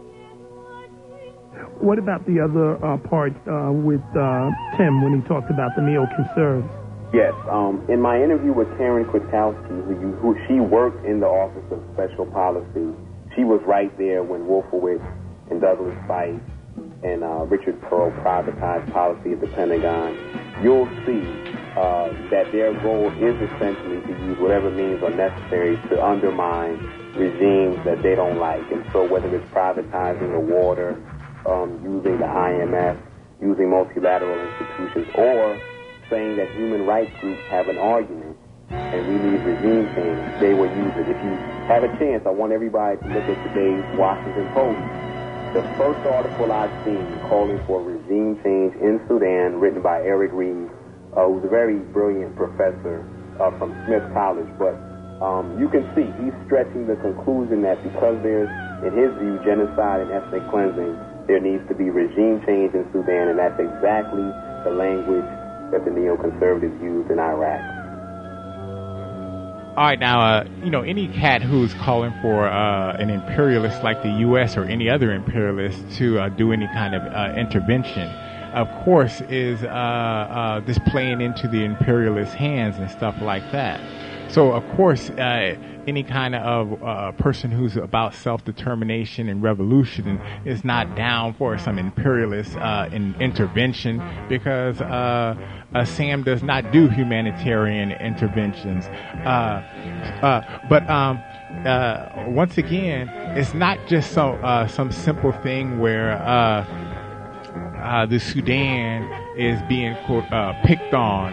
What about the other uh, part uh, with uh, Tim when he talked about the neoconservatives? Yes. Um, in my interview with Karen Kwiatkowski, who, who she worked in the Office of Special Policy, she was right there when Wolfowitz and Douglas Feist and uh, Richard Perle privatized policy at the Pentagon. You'll see uh, that their goal is essentially to use whatever means are necessary to undermine regimes that they don't like. And so whether it's privatizing the water, Um, using the I M F, using multilateral institutions, or saying that human rights groups have an argument and we need regime change, they will use it. If you have a chance, I want everybody to look at today's Washington Post. The first article I've seen calling for regime change in Sudan, written by Eric Reed, uh, who's a very brilliant professor uh, from Smith College, but um, you can see he's stretching the conclusion that because there's, in his view, genocide and ethnic cleansing, there needs to be regime change in Sudan, and that's exactly the language that the neoconservatives used in Iraq. All right, now, uh, you know, any cat who's calling for uh, an imperialist like the U S or any other imperialist to uh, do any kind of uh, intervention, of course, is uh, uh, this playing into the imperialist hands and stuff like that. So, of course, uh, any kind of uh, person who's about self-determination and revolution is not down for some imperialist uh, in intervention because uh, uh, Sam does not do humanitarian interventions. Uh, uh, but um, uh, once again, it's not just so, uh, some simple thing where uh, uh, the Sudan is being, quote, uh, picked on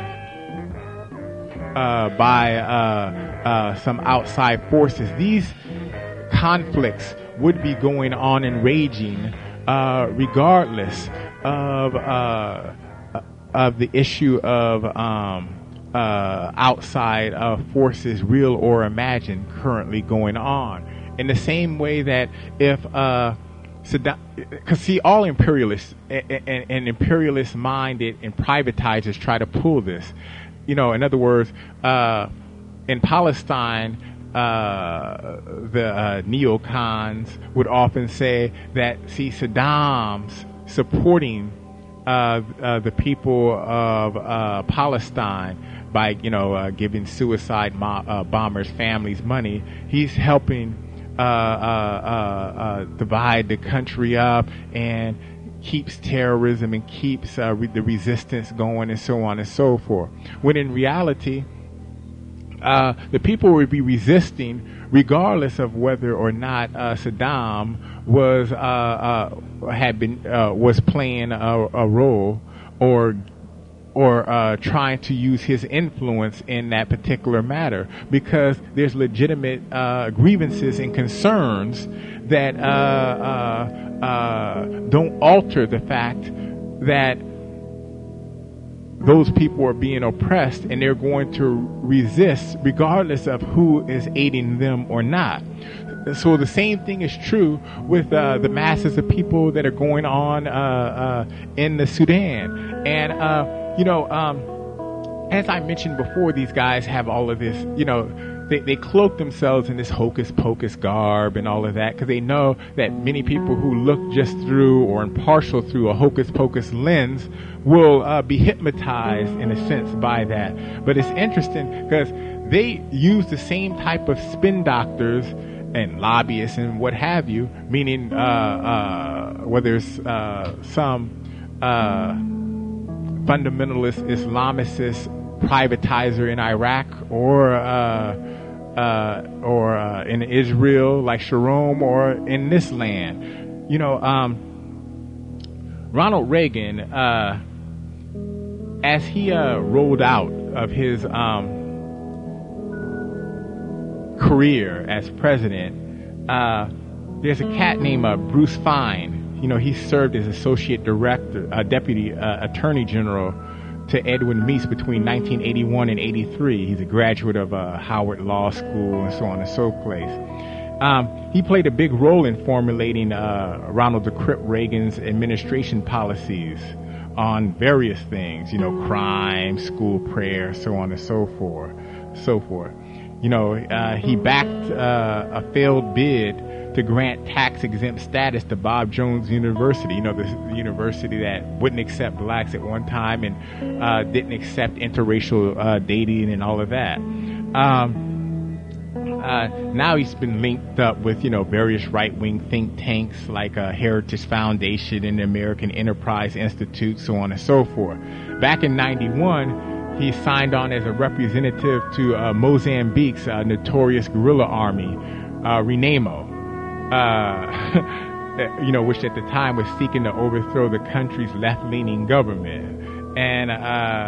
Uh, by uh, uh, some outside forces. These conflicts would be going on and raging uh, regardless of uh, of the issue of um, uh, outside uh, forces, real or imagined, currently going on. In the same way that if uh, Saddam, because see, all imperialists and, and, and imperialist-minded and privatizers try to pull this. You know, in other words, uh, in Palestine, uh, the uh, neocons would often say that, see, Saddam's supporting uh, uh, the people of uh, Palestine by, you know, uh, giving suicide mo- uh, bombers' families money. He's helping uh, uh, uh, uh, divide the country up and keeps terrorism and keeps uh, re- the resistance going and so on and so forth. When in reality, uh, the people would be resisting regardless of whether or not uh, Saddam was uh, uh, had been uh, was playing a, a role or or uh, trying to use his influence in that particular matter, because there's legitimate uh, grievances and concerns that uh, uh, uh, don't alter the fact that those people are being oppressed, and they're going to resist regardless of who is aiding them or not. So the same thing is true with uh, the masses of people that are going on uh, uh, in the Sudan. And uh, You know, um, as I mentioned before, these guys have all of this, you know, they, they cloak themselves in this hocus pocus garb and all of that, because they know that many people who look just through or impartial through a hocus pocus lens will uh, be hypnotized in a sense by that. But it's interesting because they use the same type of spin doctors and lobbyists and what have you, meaning uh, uh, whether it's uh, some uh, fundamentalist Islamicist privatizer in Iraq or uh, uh, or uh, in Israel like Sharon, or in this land. You know, um, Ronald Reagan, uh, as he uh, rolled out of his um, career as president, uh, there's a cat named uh, Bruce Fein. You know, he served as associate director, uh, deputy uh, attorney general to Edwin Meese between nineteen eighty-one and eighty-three. He's a graduate of uh, Howard Law School and so on and so forth. Um, he played a big role in formulating uh, Ronald the Crip Reagan's administration policies on various things, you know, crime, school prayer, so on and so forth, so forth. You know, uh, he backed uh, a failed bid to grant tax-exempt status to Bob Jones University, you know, the, the university that wouldn't accept blacks at one time and uh, didn't accept interracial uh, dating and all of that. Um, uh, now he's been linked up with, you know, various right-wing think tanks like uh, Heritage Foundation and the American Enterprise Institute, so on and so forth. Back in ninety-one, he signed on as a representative to uh, Mozambique's uh, notorious guerrilla army, uh, Renamo. Uh, you know, which at the time was seeking to overthrow the country's left-leaning government. And uh,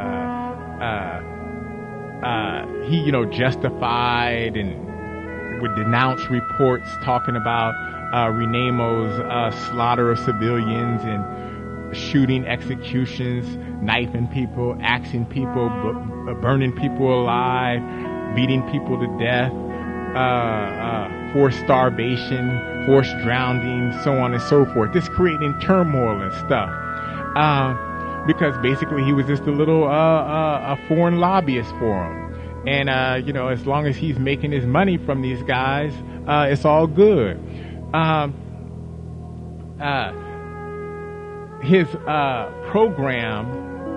uh, uh, he, you know, justified and would denounce reports talking about uh, Renamo's uh, slaughter of civilians and shooting executions, knifing people, axing people, b- burning people alive, beating people to death, uh, uh, forced starvation, forced drowning, so on and so forth. This creating turmoil and stuff. Uh, because basically he was just a little uh, uh, a foreign lobbyist for him. And, uh, you know, as long as he's making his money from these guys, uh, it's all good. Um, uh, his uh, program,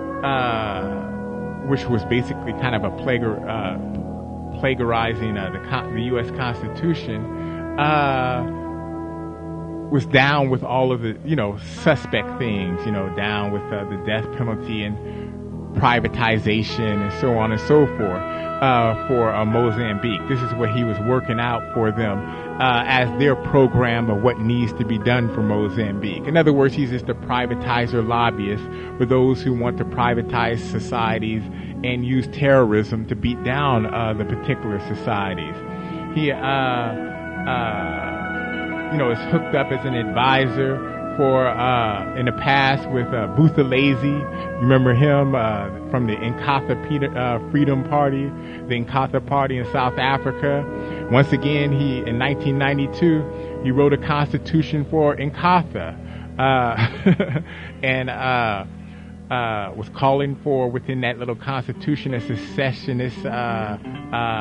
uh, which was basically kind of a plagiar, uh, plagiarizing uh, the, con- the U S Constitution, uh, was down with all of the, you know, suspect things, you know, down with uh, the death penalty and privatization and so on and so forth uh, for uh, Mozambique. This is what he was working out for them uh, as their program of what needs to be done for Mozambique. In other words, he's just a privatizer lobbyist for those who want to privatize societies and use terrorism to beat down uh, the particular societies. He, uh, uh, you know, is hooked up as an advisor for, uh, in the past with uh, Buthelezi. Remember him uh, from the Inkatha uh, Freedom Party, the Inkatha Party in South Africa. Once again, he in nineteen ninety-two, he wrote a constitution for Inkatha uh, and uh, uh, was calling for, within that little constitution, a secessionist uh, uh,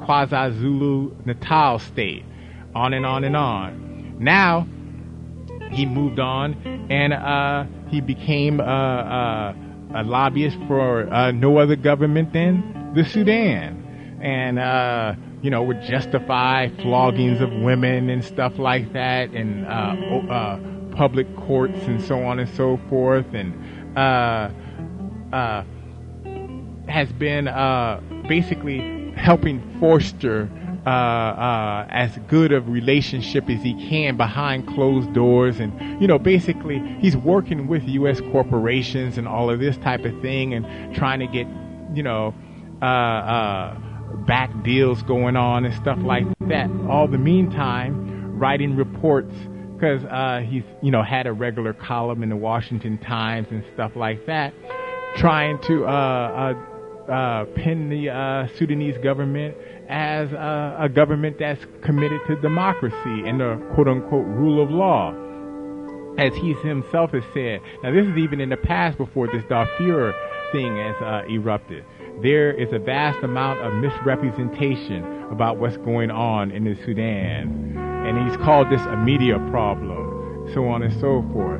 quasi-Zulu Natal state, on and on and on. Now, he moved on, and uh, he became uh, uh, a lobbyist for uh, no other government than the Sudan. And, uh, you know, would justify floggings of women and stuff like that, and uh, uh, public courts and so on and so forth, and uh, uh, has been uh, basically helping foster uh, uh, as good of relationship as he can behind closed doors. And, you know, basically he's working with U S corporations and all of this type of thing, and trying to get, you know, uh, uh, back deals going on and stuff like that. All the meantime, writing reports, because uh, he's, you know, had a regular column in the Washington Times and stuff like that, trying to uh, uh, uh, pin the uh, Sudanese government as uh, a government that's committed to democracy and the quote-unquote rule of law, as he himself has said. Now, this is even in the past, before this Darfur thing has uh, erupted. There is a vast amount of misrepresentation about what's going on in the Sudan, and he's called this a media problem, so on and so forth.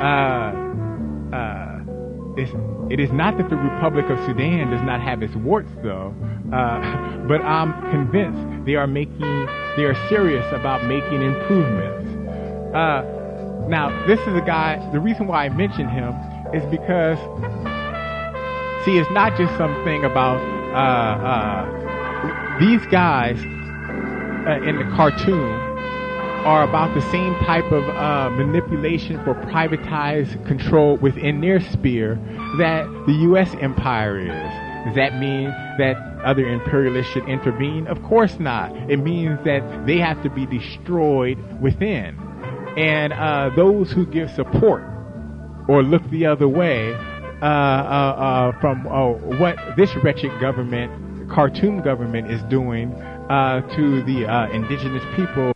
Uh, uh, it's, it is not that the Republic of Sudan does not have its warts, though, uh, but I'm convinced they are making, they are serious about making improvements. Uh, now, this is a guy, the reason why I mention him is because, see, it's not just something about uh, uh, these guys uh, in the cartoon are about the same type of uh, manipulation for privatized control within their sphere that the U S empire is. Does that mean that other imperialists should intervene? Of course not. It means that they have to be destroyed within. And uh, those who give support or look the other way Uh, uh, uh, from uh, what this wretched government, cartoon government, is doing uh, to the uh, indigenous people's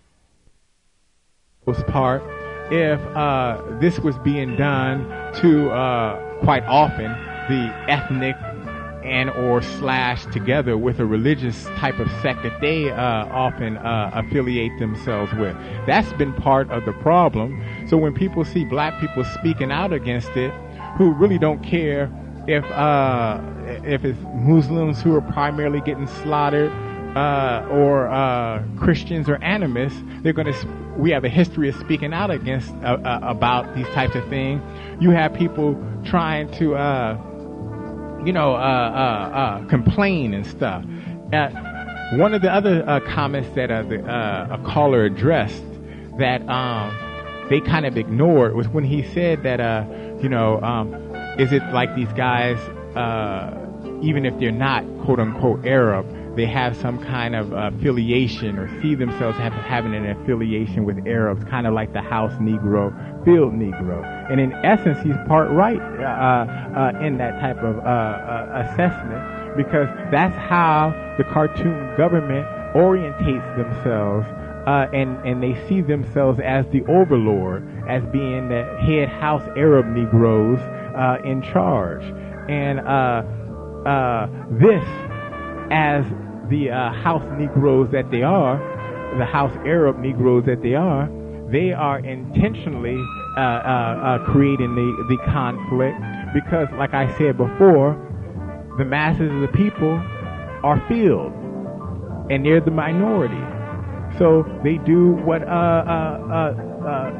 part, if uh, this was being done to uh, quite often the ethnic and or slash together with a religious type of sect that they uh, often uh, affiliate themselves with. That's been part of the problem. So when people see black people speaking out against it, who really don't care if uh, if it's Muslims who are primarily getting slaughtered uh, or uh, Christians or animists, they're going to. Sp- we have a history of speaking out against uh, uh, about these types of things. You have people trying to, uh, you know, uh, uh, uh, complain and stuff. Uh, one of the other uh, comments that uh, the, uh, a caller addressed that um, they kind of ignored was when he said that. Uh, You know, um, is it like these guys, uh, even if they're not quote unquote Arab, they have some kind of uh, affiliation or see themselves have, having an affiliation with Arabs, kind of like the house Negro, field Negro. And in essence, he's part right uh, uh, in that type of uh, uh, assessment, because that's how the cartoon government orientates themselves. Uh, and, and they see themselves as the overlord, as being the head house Arab Negroes uh, in charge. And uh, uh, this, as the uh, house Negroes that they are, the house Arab Negroes that they are, they are intentionally uh, uh, uh, creating the, the conflict, because, like I said before, the masses of the people are field, and they're the minority. So they do what uh, uh, uh, uh,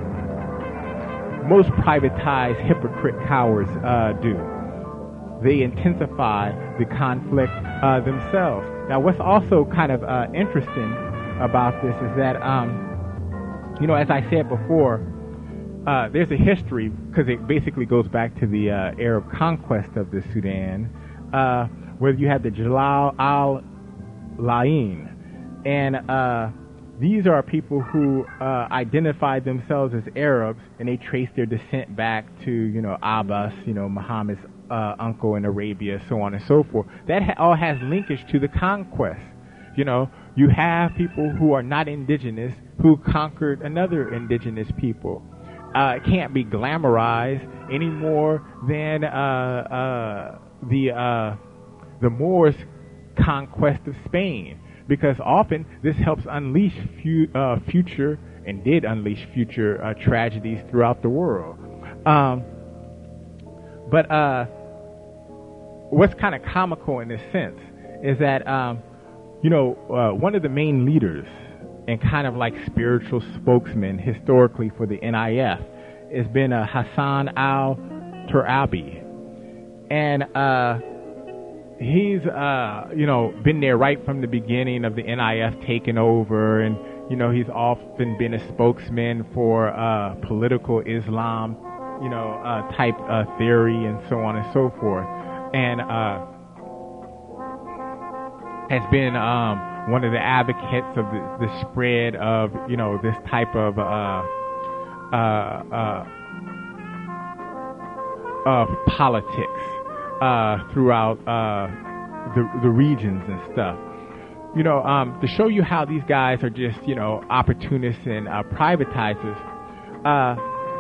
most privatized hypocrite cowards uh, do. They intensify the conflict uh, themselves. Now, what's also kind of uh, interesting about this is that, um, you know, as I said before, uh, there's a history, because it basically goes back to the uh, Arab conquest of the Sudan, uh, where you had the Jalal al-Lain. And uh, these are people who uh, identified themselves as Arabs, and they trace their descent back to, you know, Abbas, you know, Muhammad's uh, uncle in Arabia, so on and so forth. That ha- all has linkage to the conquest. You know, you have people who are not indigenous who conquered another indigenous people. Uh, it can't be glamorized any more than uh, uh, the uh, the Moors' conquest of Spain. because often this helps unleash fu- uh, future and did unleash future uh, tragedies throughout the world. Um, but uh, what's kind of comical in this sense is that, um, you know, uh, one of the main leaders and kind of like spiritual spokesman historically for the N I F has been uh, Hassan al-Turabi. And uh, he's, uh, you know, been there right from the beginning of the N I F taking over. And, you know, he's often been a spokesman for uh, political Islam, you know, uh, type uh, theory and so on and so forth. And uh, has been um, one of the advocates of the, the spread of, you know, this type of uh, uh, uh, of politics uh, throughout uh, the the regions and stuff. You know, um, to show you how these guys are just, you know, opportunists and uh, privatizers. Uh,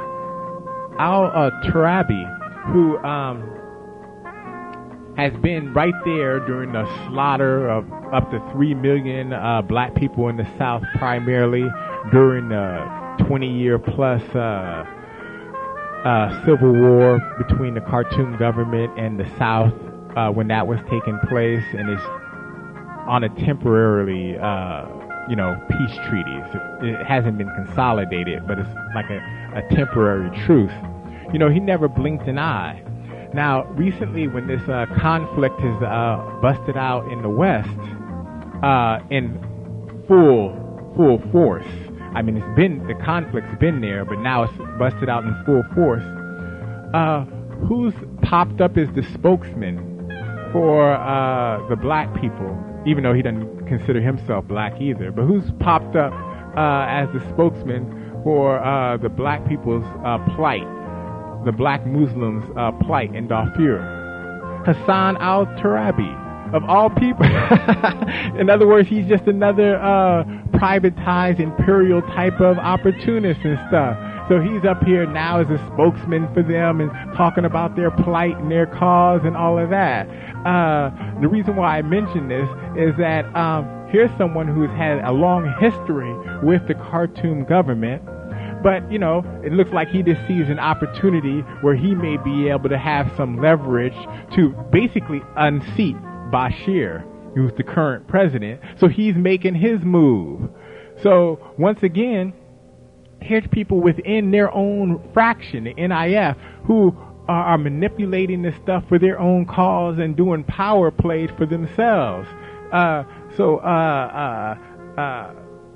Al-Turabi, who um, has been right there during the slaughter of up to three million uh, black people in the South, primarily during the twenty-year plus uh, uh, civil war between the Khartoum government and the South uh, when that was taking place, and is on a temporarily, uh, you know, peace treaties. It hasn't been consolidated, but it's like a, a temporary truce. You know, he never blinked an eye. Now, recently, when this uh, conflict has uh, busted out in the West uh, in full full force, I mean, it's been the conflict's been there, but now it's busted out in full force. Uh, who's popped up as the spokesman for uh, the black people? Even though he doesn't consider himself black either, but who's popped up uh, as the spokesman for uh, the black people's uh, plight, the black Muslims' uh, plight in Darfur? Hassan al-Turabi, of all people. In other words, he's just another uh, privatized imperial type of opportunist and stuff. So he's up here now as a spokesman for them and talking about their plight and their cause and all of that. Uh, the reason why I mention this is that um, here's someone who's had a long history with the Khartoum government, but, you know, it looks like he just sees an opportunity where he may be able to have some leverage to basically unseat Bashir, who's the current president. So he's making his move. So once again, here's people within their own fraction, the N I F, who are, are manipulating this stuff for their own cause and doing power plays for themselves. Uh, so, uh, uh, uh,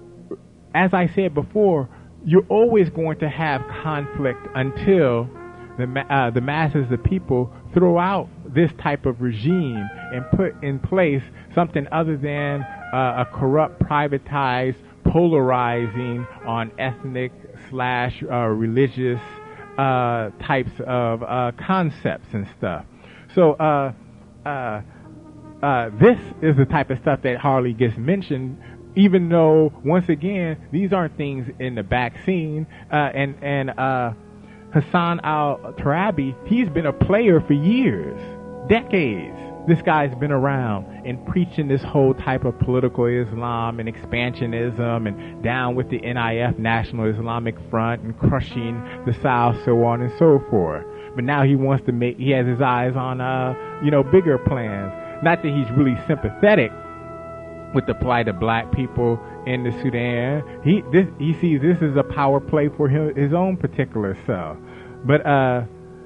as I said before, you're always going to have conflict until the ma- uh, the masses of people throw out this type of regime and put in place something other than uh, a corrupt, privatized, polarizing on ethnic slash uh, religious uh, types of uh, concepts and stuff. So uh, uh, uh, this is the type of stuff that hardly gets mentioned, even though, once again, these aren't things in the back scene. Uh, and and uh, Hassan al-Turabi, he's been a player for years, decades. This guy's been around and preaching this whole type of political Islam and expansionism and down with the N I F, National Islamic Front, and crushing the South, so on and so forth. But now he wants to make, he has his eyes on, uh, you know, bigger plans. Not that he's really sympathetic with the plight of black people in the Sudan. He this he sees this as a power play for him, his own particular self. But uh,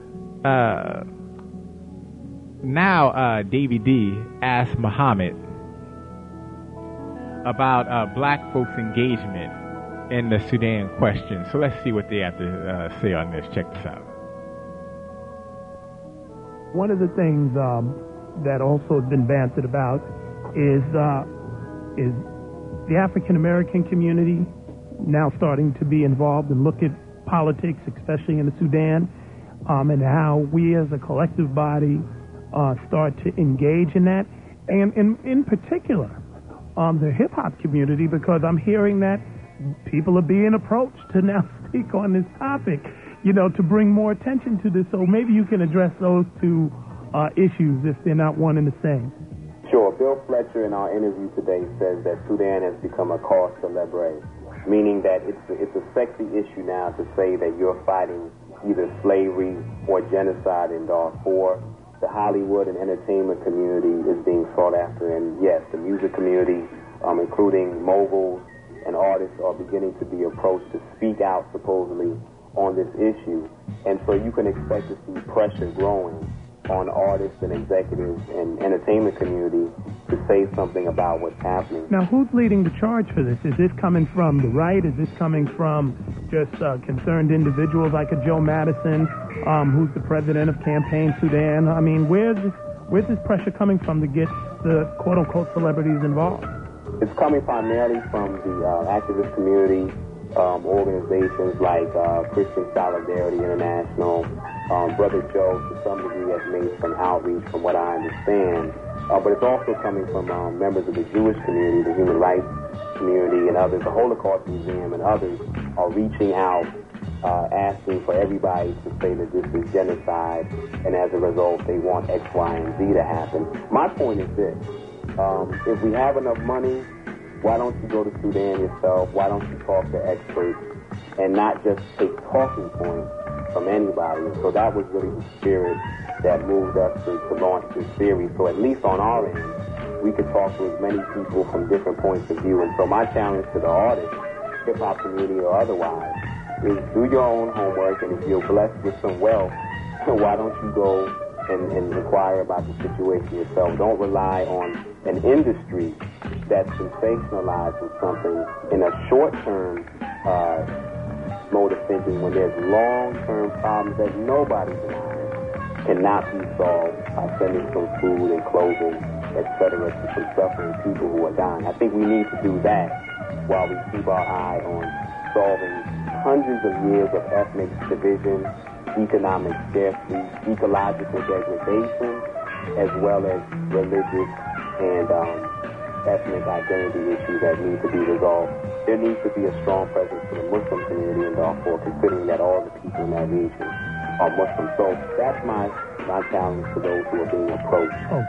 uh, now uh, Davey D asked Muhammad about uh, black folks' engagement in the Sudan question. So let's see what they have to uh, say on this. Check this out. One of the things um, that also has been bantered about is uh, is the African American community now starting to be involved and look at politics, especially in the Sudan, um, and how we as a collective body uh, start to engage in that, and in, in particular, um, the hip-hop community, because I'm hearing that people are being approached to now speak on this topic, you know, to bring more attention to this. So maybe you can address those two uh, issues if they're not one and the same. Sure. Bill Fletcher in our interview today says that Sudan has become a cause célèbre, meaning that it's a, it's a sexy issue now to say that you're fighting either slavery or genocide in Darfur. The Hollywood and entertainment community is being sought after, and yes, the music community, um, including moguls and artists, are beginning to be approached to speak out supposedly on this issue. And so you can expect to see pressure growing on artists and executives and entertainment community to say something about what's happening. Now, who's leading the charge for this? Is this coming from the right? Is this coming from just uh, concerned individuals like a Joe Madison, um, who's the president of Campaign Sudan? I mean, where's this, where's this pressure coming from to get the quote-unquote celebrities involved? It's coming primarily from the uh, activist community, um, organizations like uh, Christian Solidarity International. Um, Brother Joe, to some degree, has made some outreach from what I understand. Uh, but it's also coming from um, members of the Jewish community, the human rights community, and others. The Holocaust Museum and others are reaching out, uh, asking for everybody to say that this is genocide, and as a result, they want X, Y, and Z to happen. My point is this. Um, if we have enough money, why don't you go to Sudan yourself? Why don't you talk to experts and not just take talking points from anybody? And so that was really the spirit that moved us to, to launch this series. So at least on our end, we could talk to as many people from different points of view. And so my challenge to the artists, hip-hop community or otherwise, is do your own homework, and if you're blessed with some wealth, why don't you go and, and inquire about the situation yourself? Don't rely on an industry that's sensationalizing something in a short-term uh, mode of thinking when there's long-term problems that nobody denies cannot be solved by sending some food and clothing, et cetera, to some suffering people who are dying. I think we need to do that while we keep our eye on solving hundreds of years of ethnic division, economic scarcity, ecological degradation, as well as religious and um, ethnic identity issues that need to be resolved. There needs to be a strong presence for the Muslim community in Darfur, considering that all the people in that region are Muslim. So that's my, my challenge to those who are being approached. Oh.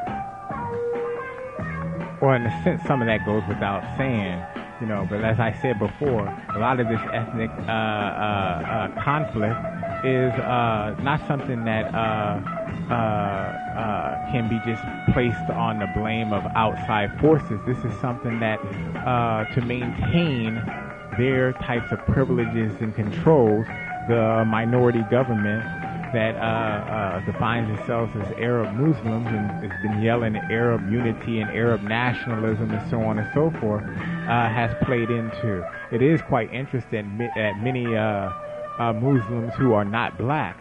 Well, in a sense, some of that goes without saying, you know, but as I said before, a lot of this ethnic uh, uh, uh, conflict is uh, not something that uh, uh, uh, can be just placed on the blame of outside forces. This is something that, uh, to maintain their types of privileges and controls, the minority government that uh, uh, defines itself as Arab Muslims and has been yelling Arab unity and Arab nationalism and so on and so forth, uh, has played into. It is quite interesting that many uh, uh, Muslims who are not black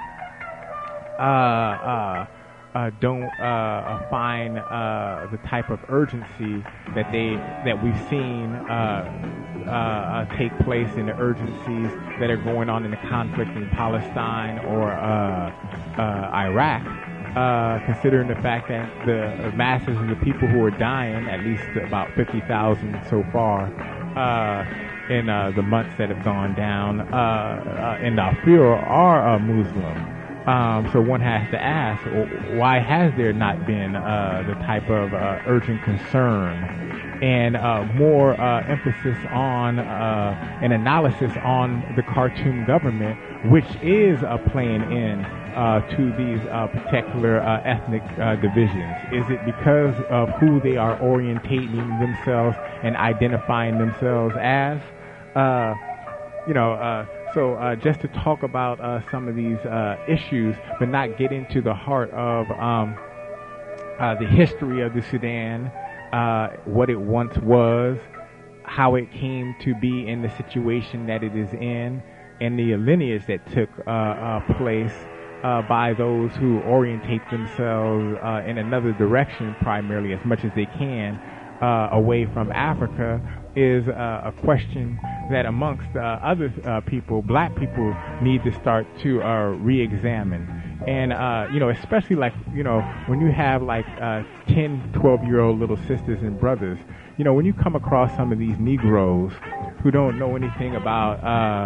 uh, uh, uh, don't uh, find uh, the type of urgency that they that we've seen uh, uh, uh, take place in the urgencies that are going on in the conflict in Palestine or uh, uh, Iraq. Uh, considering the fact that the masses of the people who are dying, at least about fifty thousand so far, uh, in uh, the months that have gone down uh, uh, in Darfur are uh, Muslim. Um, so one has to ask, why has there not been uh, the type of uh, urgent concern and uh, more uh, emphasis on uh, an analysis on the Khartoum government, which is uh, playing in uh, to these uh, particular uh, ethnic uh, divisions? Is it because of who they are orientating themselves and identifying themselves as? Uh, you know, uh, so uh, just to talk about uh, some of these uh, issues, but not get into the heart of um, uh, the history of the Sudan, uh, what it once was, how it came to be in the situation that it is in, and the lineage that took uh, uh, place uh, by those who orientate themselves uh, in another direction, primarily as much as they can, uh, away from Africa, is uh, a question that amongst uh, other uh, people, black people, need to start to uh, re-examine. And, uh, you know, especially like, you know, when you have like uh, ten, twelve-year-old little sisters and brothers, you know, when you come across some of these Negroes who don't know anything about uh,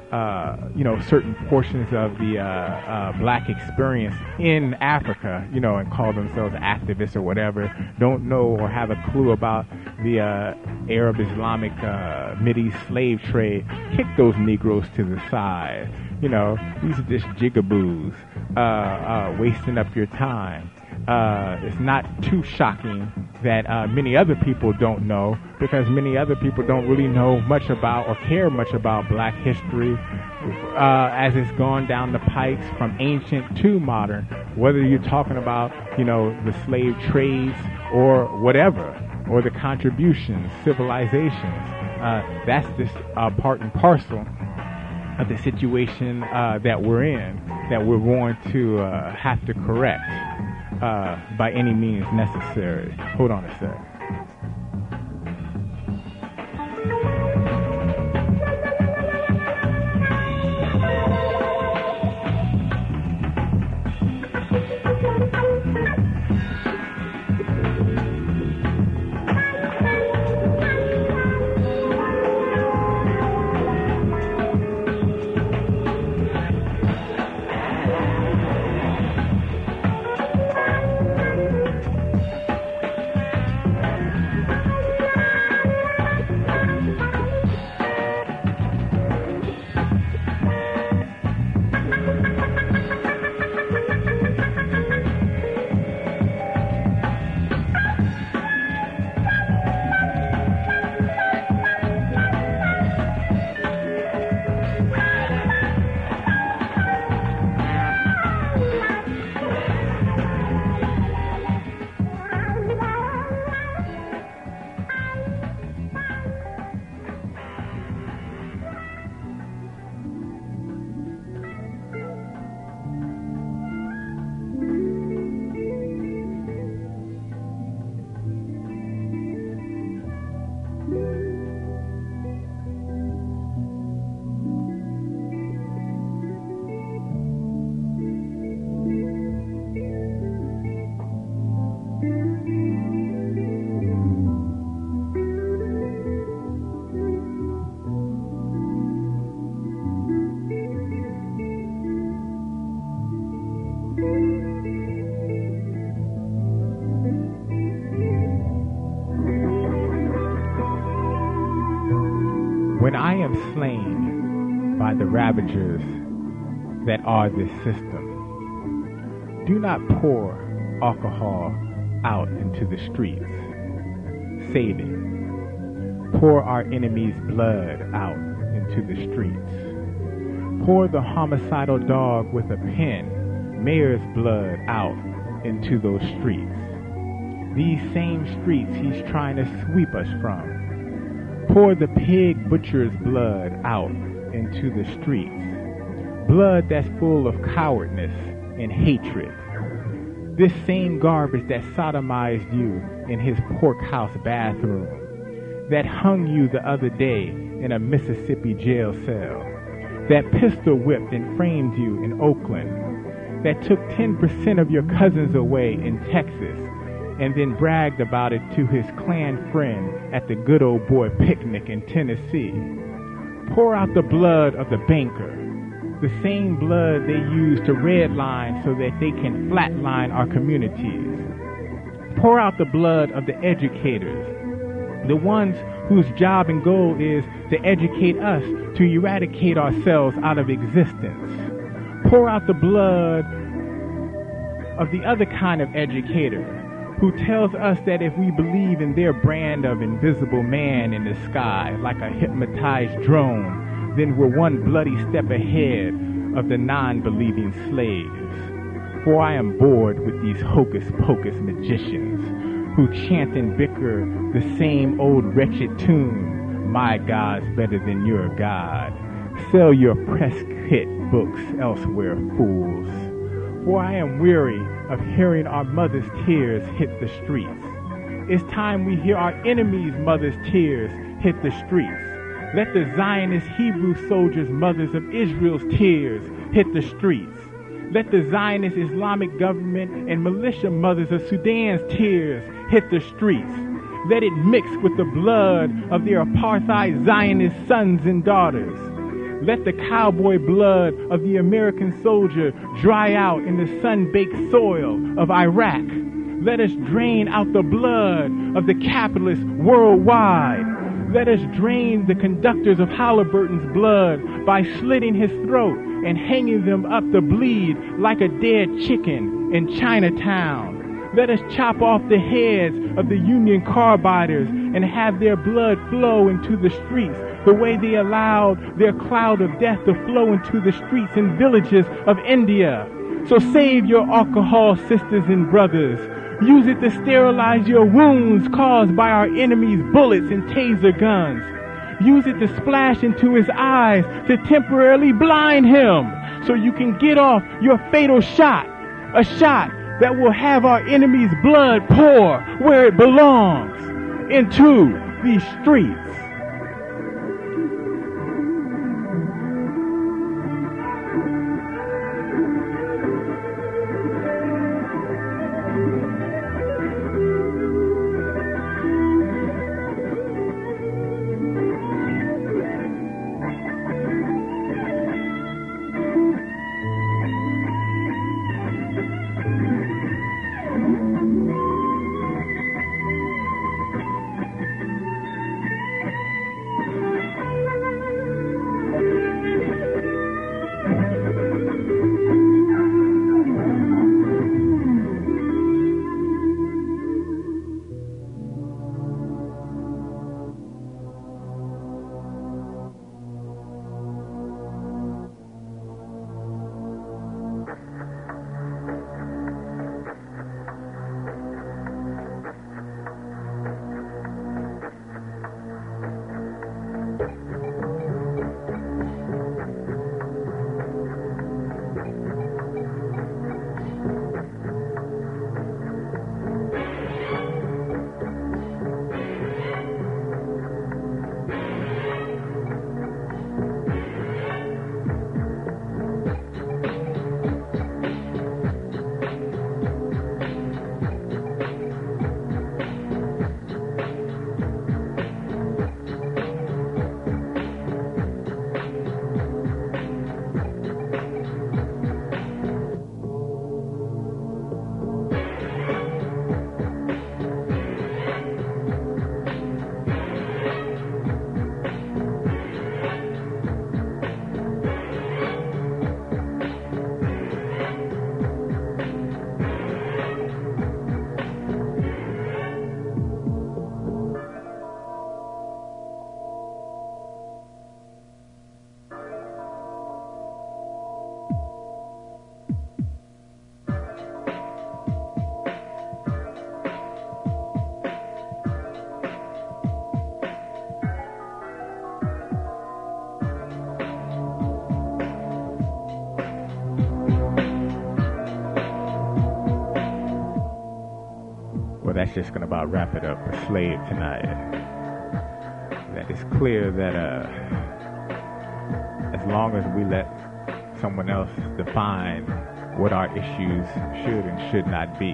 uh, you know, certain portions of the uh, uh, black experience in Africa, you know, and call themselves activists or whatever, don't know or have a clue about the uh, Arab Islamic uh, Mideast slave trade, kick those Negroes to the side. You know, these are just jigaboos, uh, uh, wasting up your time. Uh, it's not too shocking that uh, many other people don't know, because many other people don't really know much about or care much about black history uh, as it's gone down the pikes from ancient to modern, whether you're talking about, you know, the slave trades or whatever, or the contributions, civilizations. Uh, that's just uh, part and parcel of the situation uh, that we're in, that we're going to uh, have to correct uh, by any means necessary. Hold on a sec. When I am slain by the ravagers that are this system, do not pour alcohol out into the streets, saving. Pour our enemies' blood out into the streets. Pour the homicidal dog with a pen, mayor's blood out into those streets. These same streets he's trying to sweep us from. Pour the pig butcher's blood out into the streets. Blood that's full of cowardness and hatred. This same garbage that sodomized you in his porkhouse bathroom, that hung you the other day in a Mississippi jail cell, that pistol whipped and framed you in Oakland, that took ten percent of your cousins away in Texas, and then bragged about it to his Klan friend at the good old boy picnic in Tennessee. Pour out the blood of the banker, the same blood they use to redline so that they can flatline our communities. Pour out the blood of the educators, the ones whose job and goal is to educate us to eradicate ourselves out of existence. Pour out the blood of the other kind of educator, who tells us that if we believe in their brand of invisible man in the sky, like a hypnotized drone, then we're one bloody step ahead of the non-believing slaves. For I am bored with these hocus-pocus magicians who chant and bicker the same old wretched tune, my God's better than your God. Sell your press kit books elsewhere, fools. For I am weary of hearing our mothers' tears hit the streets. It's time we hear our enemies' mothers' tears hit the streets. Let the Zionist Hebrew soldiers' mothers of Israel's tears hit the streets. Let the Zionist Islamic government and militia mothers of Sudan's tears hit the streets. Let it mix with the blood of their apartheid Zionist sons and daughters. Let the cowboy blood of the American soldier dry out in the sun-baked soil of Iraq. Let us drain out the blood of the capitalists worldwide. Let us drain the conductors of Halliburton's blood by slitting his throat and hanging them up to bleed like a dead chicken in Chinatown. Let us chop off the heads of the Union Carbiders and have their blood flow into the streets the way they allowed their cloud of death to flow into the streets and villages of India. So save your alcohol sisters and brothers. Use it to sterilize your wounds caused by our enemy's bullets and taser guns. Use it to splash into his eyes to temporarily blind him so you can get off your fatal shot, a shot that will have our enemy's blood pour where it belongs, into these streets. That's just going to about wrap it up for Slave tonight. That it's clear that uh, as long as we let someone else define what our issues should and should not be,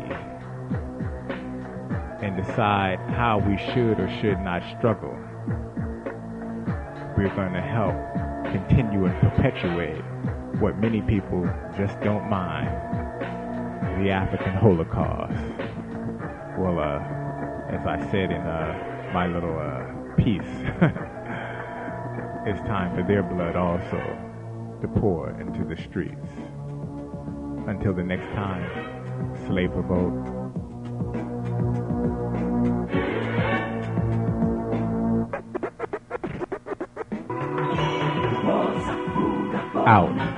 and decide how we should or should not struggle, we're going to help continue and perpetuate what many people just don't mind, the African Holocaust. Well, uh, as I said in uh, my little uh, piece, it's time for their blood also to pour into the streets. Until the next time, slave revolt. Out.